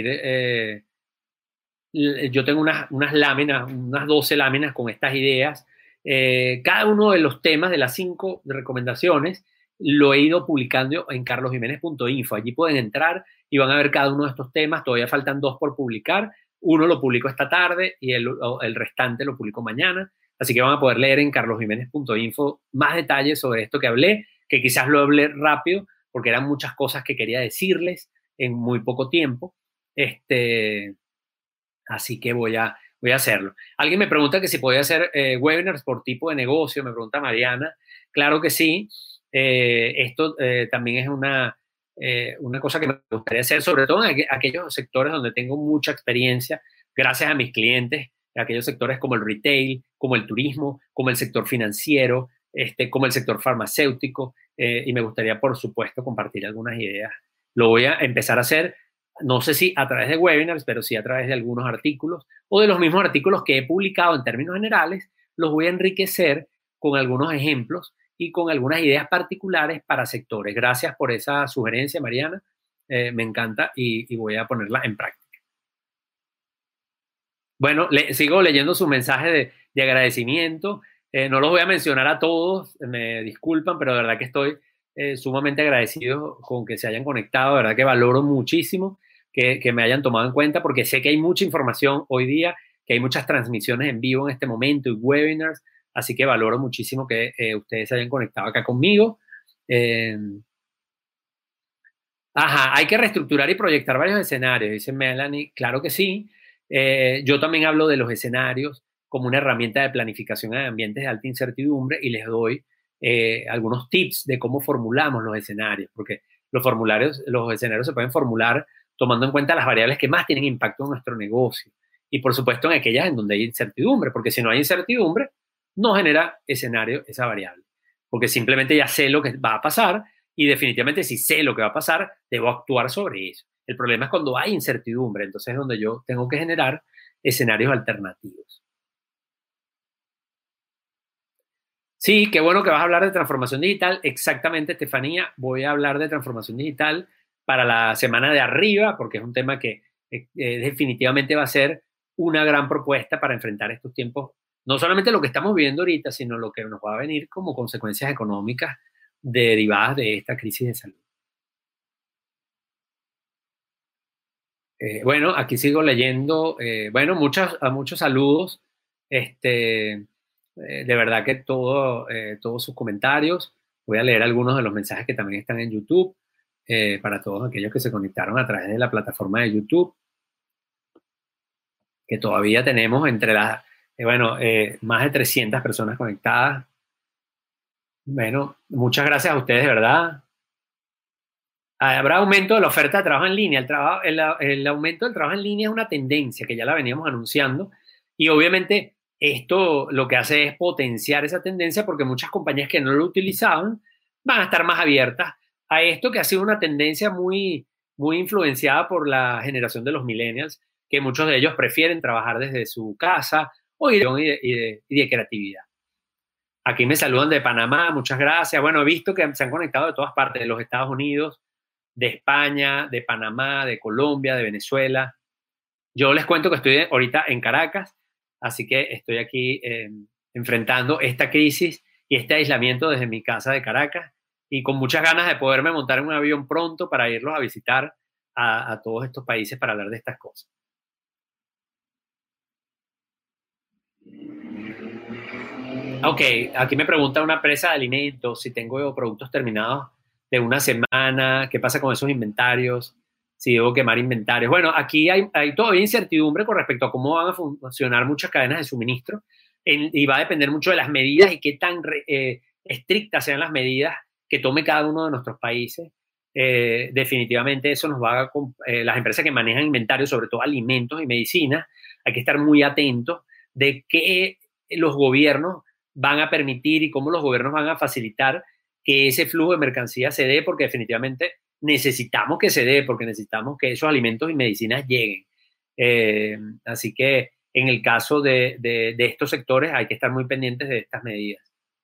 yo tengo unas láminas, unas 12 láminas con estas ideas. Cada uno de los temas de las 5 recomendaciones lo he ido publicando en carlosjimenez.info. Allí pueden entrar y van a ver cada uno de estos temas. Todavía faltan 2 por publicar. Uno lo publico esta tarde y el restante lo publico mañana. Así que van a poder leer en carlosjimenez.info más detalles sobre esto que hablé, que quizás lo hablé rápido porque eran muchas cosas que quería decirles en muy poco tiempo. Así que voy a hacerlo. Alguien me pregunta que si podía hacer webinars por tipo de negocio, me pregunta Mariana. Claro que sí. Esto también es una cosa que me gustaría hacer, sobre todo en aquellos sectores donde tengo mucha experiencia, gracias a mis clientes, aquellos sectores como el retail, como el turismo, como el sector financiero, como el sector farmacéutico, y me gustaría, por supuesto, compartir algunas ideas. Lo voy a empezar a hacer, no sé si a través de webinars, pero sí a través de algunos artículos o de los mismos artículos que he publicado en términos generales, los voy a enriquecer con algunos ejemplos y con algunas ideas particulares para sectores. Gracias por esa sugerencia, Mariana. Me encanta y voy a ponerla en práctica. Bueno, sigo leyendo sus mensajes de agradecimiento. No los voy a mencionar a todos, me disculpan, pero de verdad que estoy sumamente agradecido con que se hayan conectado. De verdad que valoro muchísimo que me hayan tomado en cuenta porque sé que hay mucha información hoy día, que hay muchas transmisiones en vivo en este momento y webinars. Así que valoro muchísimo que ustedes se hayan conectado acá conmigo. Hay que reestructurar y proyectar varios escenarios, dice Melanie. Claro que sí. Yo también hablo de los escenarios como una herramienta de planificación en ambientes de alta incertidumbre y les doy algunos tips de cómo formulamos los escenarios, porque los escenarios se pueden formular tomando en cuenta las variables que más tienen impacto en nuestro negocio y por supuesto en aquellas en donde hay incertidumbre, porque si no hay incertidumbre, no genera escenario esa variable, porque simplemente ya sé lo que va a pasar y definitivamente si sé lo que va a pasar, debo actuar sobre eso. El problema es cuando hay incertidumbre, entonces es donde yo tengo que generar escenarios alternativos. Sí, qué bueno que vas a hablar de transformación digital. Exactamente, Estefanía, voy a hablar de transformación digital para la semana de arriba, porque es un tema que definitivamente va a ser una gran propuesta para enfrentar estos tiempos, no solamente lo que estamos viviendo ahorita, sino lo que nos va a venir como consecuencias económicas derivadas de esta crisis de salud. Bueno, aquí sigo leyendo, bueno, muchos saludos, de verdad que todos sus comentarios, voy a leer algunos de los mensajes que también están en YouTube, para todos aquellos que se conectaron a través de la plataforma de YouTube. que todavía tenemos entre las, más de 300 personas conectadas. Bueno, muchas gracias a ustedes, de verdad. Habrá aumento de la oferta de trabajo en línea. El aumento del trabajo en línea es una tendencia que ya la veníamos anunciando y obviamente esto lo que hace es potenciar esa tendencia porque muchas compañías que no lo utilizaban van a estar más abiertas a esto que ha sido una tendencia muy, muy influenciada por la generación de los millennials, que muchos de ellos prefieren trabajar desde su casa o y de creatividad. Aquí me saludan de Panamá, muchas gracias. Bueno, he visto que se han conectado de todas partes, de los Estados Unidos, de España, de Panamá, de Colombia, de Venezuela. Yo les cuento que estoy ahorita en Caracas, así que estoy aquí enfrentando esta crisis y este aislamiento desde mi casa de Caracas y con muchas ganas de poderme montar en un avión pronto para irlos a visitar a todos estos países para hablar de estas cosas. Ok, aquí me pregunta una empresa de alimentos si tengo productos terminados de una semana, qué pasa con esos inventarios, si debo quemar inventarios. Bueno, aquí hay todavía incertidumbre con respecto a cómo van a funcionar muchas cadenas de suministro y va a depender mucho de las medidas y qué tan estrictas sean las medidas que tome cada uno de nuestros países. Definitivamente eso nos va a... las empresas que manejan inventarios, sobre todo alimentos y medicinas, hay que estar muy atentos de qué los gobiernos van a permitir y cómo los gobiernos van a facilitar que ese flujo de mercancía se dé, porque definitivamente necesitamos que se dé, porque necesitamos que esos alimentos y medicinas lleguen. Así que en el caso de estos sectores hay que estar muy pendientes de estas medidas.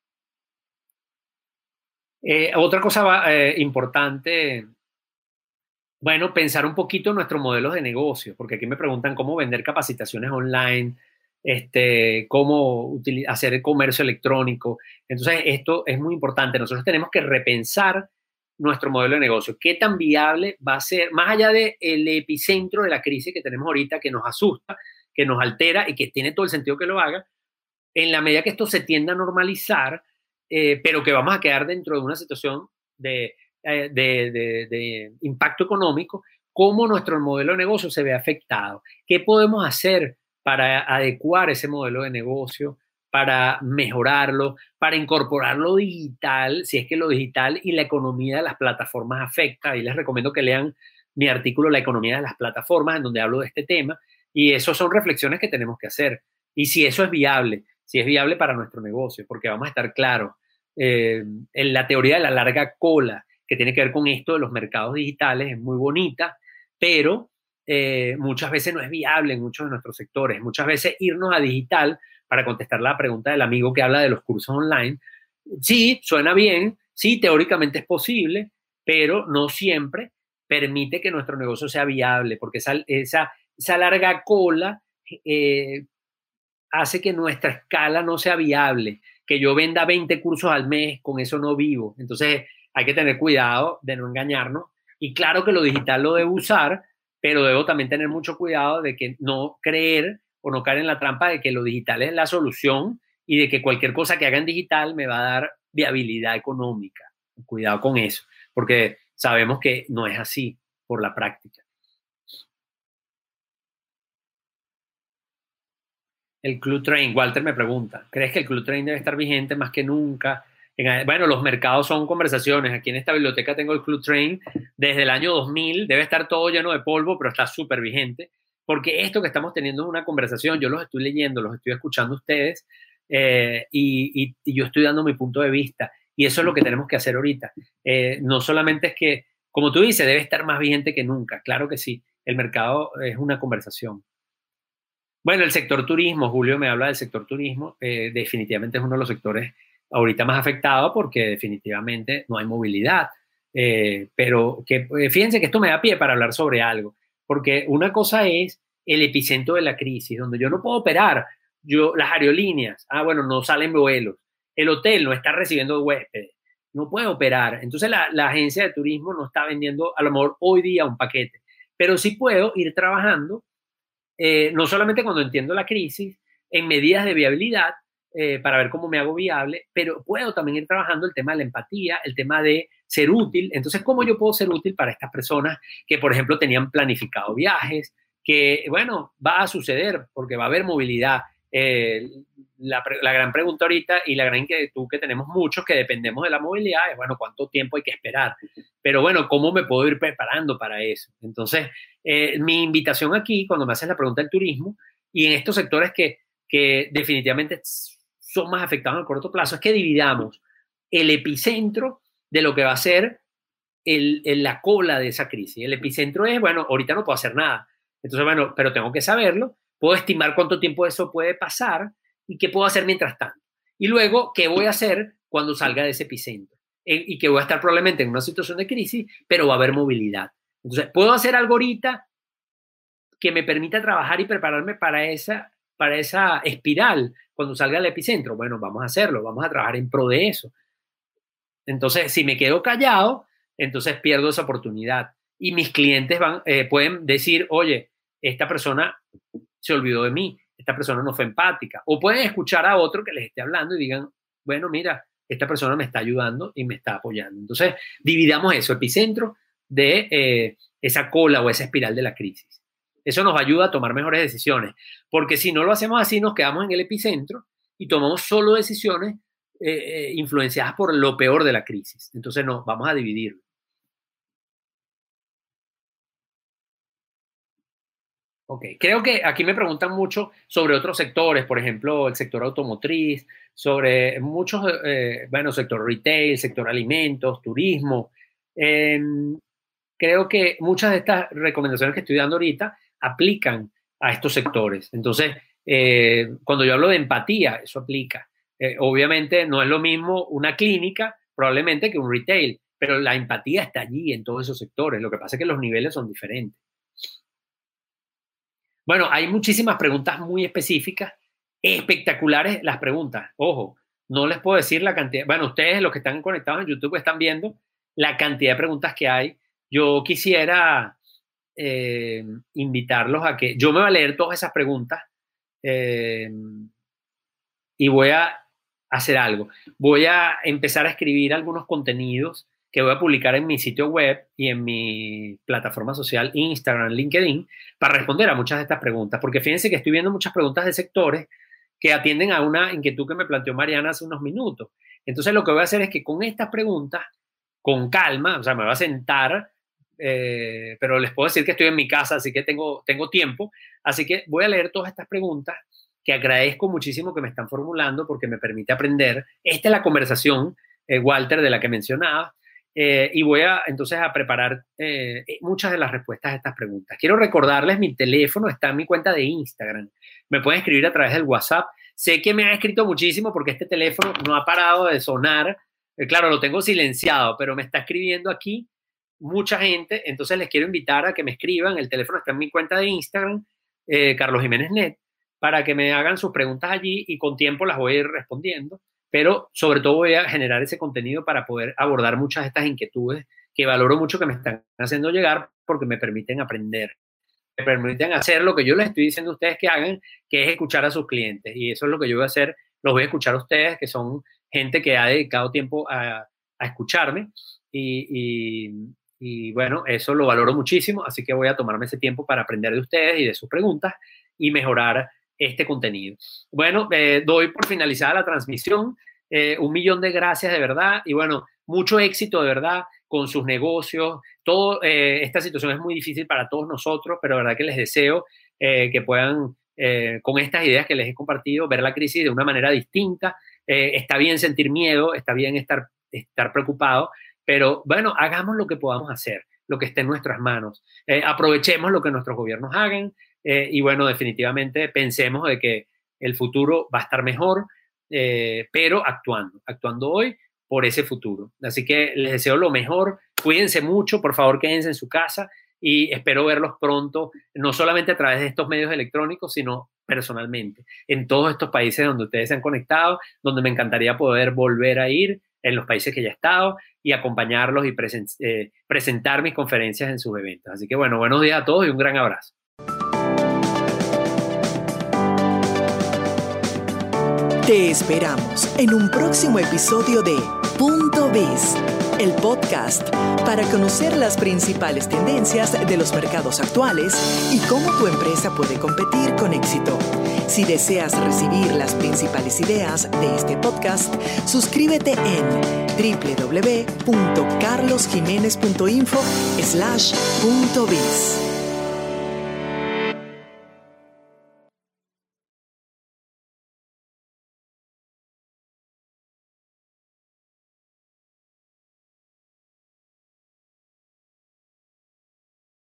Otra cosa importante, bueno, pensar un poquito en nuestros modelos de negocio, porque aquí me preguntan cómo vender capacitaciones online, cómo hacer comercio electrónico. Entonces, esto es muy importante. Nosotros tenemos que repensar nuestro modelo de negocio. ¿Qué tan viable va a ser, más allá del epicentro de la crisis que tenemos ahorita, que nos asusta, que nos altera y que tiene todo el sentido que lo haga, en la medida que esto se tienda a normalizar, pero que vamos a quedar dentro de una situación de impacto económico, cómo nuestro modelo de negocio se ve afectado? ¿Qué podemos hacer para adecuar ese modelo de negocio, para mejorarlo, para incorporar lo digital, si es que lo digital y la economía de las plataformas afecta? Y les recomiendo que lean mi artículo La economía de las plataformas, en donde hablo de este tema, y eso son reflexiones que tenemos que hacer. Y si eso es viable, si es viable para nuestro negocio, porque vamos a estar claros, en la teoría de la larga cola, que tiene que ver con esto de los mercados digitales, es muy bonita, pero muchas veces no es viable en muchos de nuestros sectores. Muchas veces irnos a digital, para contestar la pregunta del amigo que habla de los cursos online, sí, suena bien, sí, teóricamente es posible, pero no siempre permite que nuestro negocio sea viable, porque esa larga cola hace que nuestra escala no sea viable, que yo venda 20 cursos al mes, con eso no vivo. Entonces hay que tener cuidado de no engañarnos, y claro que lo digital lo debo usar, pero debo también tener mucho cuidado de que no creer o no caer en la trampa de que lo digital es la solución y de que cualquier cosa que haga en digital me va a dar viabilidad económica. Cuidado con eso, porque sabemos que no es así por la práctica. El Club Train, Walter me pregunta, ¿crees que el Club Train debe estar vigente más que nunca? Bueno, los mercados son conversaciones. Aquí en esta biblioteca tengo el Club Train desde el año 2000. Debe estar todo lleno de polvo, pero está súper vigente. Porque esto que estamos teniendo es una conversación. Yo los estoy leyendo, los estoy escuchando a ustedes y yo estoy dando mi punto de vista. Y eso es lo que tenemos que hacer ahorita. No solamente es que, como tú dices, debe estar más vigente que nunca. Claro que sí. El mercado es una conversación. Bueno, el sector turismo, Julio me habla del sector turismo. Definitivamente es uno de los sectores ahorita más afectado porque definitivamente no hay movilidad. Pero fíjense que esto me da pie para hablar sobre algo, porque una cosa es el epicentro de la crisis, donde yo no puedo operar. Las aerolíneas, bueno, no salen vuelos. El hotel no está recibiendo huéspedes. No puede operar. Entonces la agencia de turismo no está vendiendo a lo mejor hoy día un paquete. Pero sí puedo ir trabajando, no solamente cuando entiendo la crisis, en medidas de viabilidad, para ver cómo me hago viable, pero puedo también ir trabajando el tema de la empatía, el tema de ser útil. Entonces, ¿cómo yo puedo ser útil para estas personas que, por ejemplo, tenían planificado viajes, que, bueno, va a suceder porque va a haber movilidad. La gran pregunta ahorita y la gran inquietud que tenemos muchos que dependemos de la movilidad es, bueno, ¿cuánto tiempo hay que esperar? Pero bueno, ¿cómo me puedo ir preparando para eso? Entonces, mi invitación aquí, cuando me haces la pregunta del turismo, y en estos sectores que definitivamente son más afectados a corto plazo, es que dividamos el epicentro de lo que va a ser la cola de esa crisis. El epicentro es, bueno, ahorita no puedo hacer nada. Entonces, bueno, pero tengo que saberlo, puedo estimar cuánto tiempo eso puede pasar y qué puedo hacer mientras tanto. Y luego, ¿qué voy a hacer cuando salga de ese epicentro? Y que voy a estar probablemente en una situación de crisis, pero va a haber movilidad. Entonces, ¿puedo hacer algo ahorita que me permita trabajar y prepararme para esa espiral cuando salga del epicentro? Bueno, vamos a hacerlo, vamos a trabajar en pro de eso. Entonces, si me quedo callado, entonces pierdo esa oportunidad. Y mis clientes pueden decir, oye, esta persona se olvidó de mí, esta persona no fue empática. O pueden escuchar a otro que les esté hablando y digan, bueno, mira, esta persona me está ayudando y me está apoyando. Entonces, dividamos eso, epicentro de esa cola o esa espiral de la crisis. Eso nos ayuda a tomar mejores decisiones, porque si no lo hacemos así, nos quedamos en el epicentro y tomamos solo decisiones influenciadas por lo peor de la crisis. Entonces, no, vamos a dividirlo. Ok, creo que aquí me preguntan mucho sobre otros sectores, por ejemplo, el sector automotriz, sobre muchos, bueno, sector retail, sector alimentos, turismo. Creo que muchas de estas recomendaciones que estoy dando ahorita aplican a estos sectores. Entonces, cuando yo hablo de empatía, eso aplica. Obviamente no es lo mismo una clínica probablemente que un retail, pero la empatía está allí en todos esos sectores. Lo que pasa es que los niveles son diferentes. Bueno, hay muchísimas preguntas muy específicas, espectaculares las preguntas. Ojo, no les puedo decir la cantidad. Bueno, ustedes, los que están conectados en YouTube, están viendo la cantidad de preguntas que hay. Yo quisiera invitarlos a que yo me voy a leer todas esas preguntas y voy a hacer algo. Voy a empezar a escribir algunos contenidos que voy a publicar en mi sitio web y en mi plataforma social Instagram, LinkedIn, para responder a muchas de estas preguntas. Porque fíjense que estoy viendo muchas preguntas de sectores que atienden a una inquietud que me planteó Mariana hace unos minutos. Entonces lo que voy a hacer es que con estas preguntas, con calma, o sea, me voy a sentar, pero les puedo decir que estoy en mi casa, así que tengo tiempo. Así que voy a leer todas estas preguntas que agradezco muchísimo que me están formulando porque me permite aprender. Esta es la conversación, Walter, de la que mencionaba. Y voy entonces a preparar muchas de las respuestas a estas preguntas. Quiero recordarles, mi teléfono está en mi cuenta de Instagram. Me pueden escribir a través del WhatsApp. Sé que me han escrito muchísimo porque este teléfono no ha parado de sonar. Claro, lo tengo silenciado, pero me está escribiendo aquí mucha gente. Entonces les quiero invitar a que me escriban. El teléfono está en mi cuenta de Instagram, Carlos Jiménez Net, para que me hagan sus preguntas allí y con tiempo las voy a ir respondiendo. Pero sobre todo voy a generar ese contenido para poder abordar muchas de estas inquietudes que valoro mucho que me están haciendo llegar porque me permiten aprender, me permiten hacer lo que yo les estoy diciendo a ustedes que hagan, que es escuchar a sus clientes. Y eso es lo que yo voy a hacer, los voy a escuchar a ustedes, que son gente que ha dedicado tiempo a escucharme y bueno, eso lo valoro muchísimo, así que voy a tomarme ese tiempo para aprender de ustedes y de sus preguntas y mejorar este contenido. Bueno, doy por finalizada la transmisión. 1.000.000 de gracias de verdad y bueno, mucho éxito de verdad con sus negocios. Esta situación es muy difícil para todos nosotros, pero de verdad que les deseo que puedan, con estas ideas que les he compartido, ver la crisis de una manera distinta. Está bien sentir miedo, está bien estar preocupado, pero bueno, hagamos lo que podamos hacer, lo que esté en nuestras manos. Aprovechemos lo que nuestros gobiernos hagan. Y bueno, definitivamente pensemos de que el futuro va a estar mejor, pero actuando hoy por ese futuro. Así que les deseo lo mejor, cuídense mucho, por favor quédense en su casa y espero verlos pronto, no solamente a través de estos medios electrónicos, sino personalmente, en todos estos países donde ustedes se han conectado, donde me encantaría poder volver a ir, en los países que ya he estado y acompañarlos y presentar mis conferencias en sus eventos. Así que bueno, buenos días a todos y un gran abrazo. Te esperamos en un próximo episodio de Punto Biz. el podcast para conocer las principales tendencias de los mercados actuales y cómo tu empresa puede competir con éxito. Si deseas recibir las principales ideas de este podcast, suscríbete en www.carlosjimenez.info/puntobiz.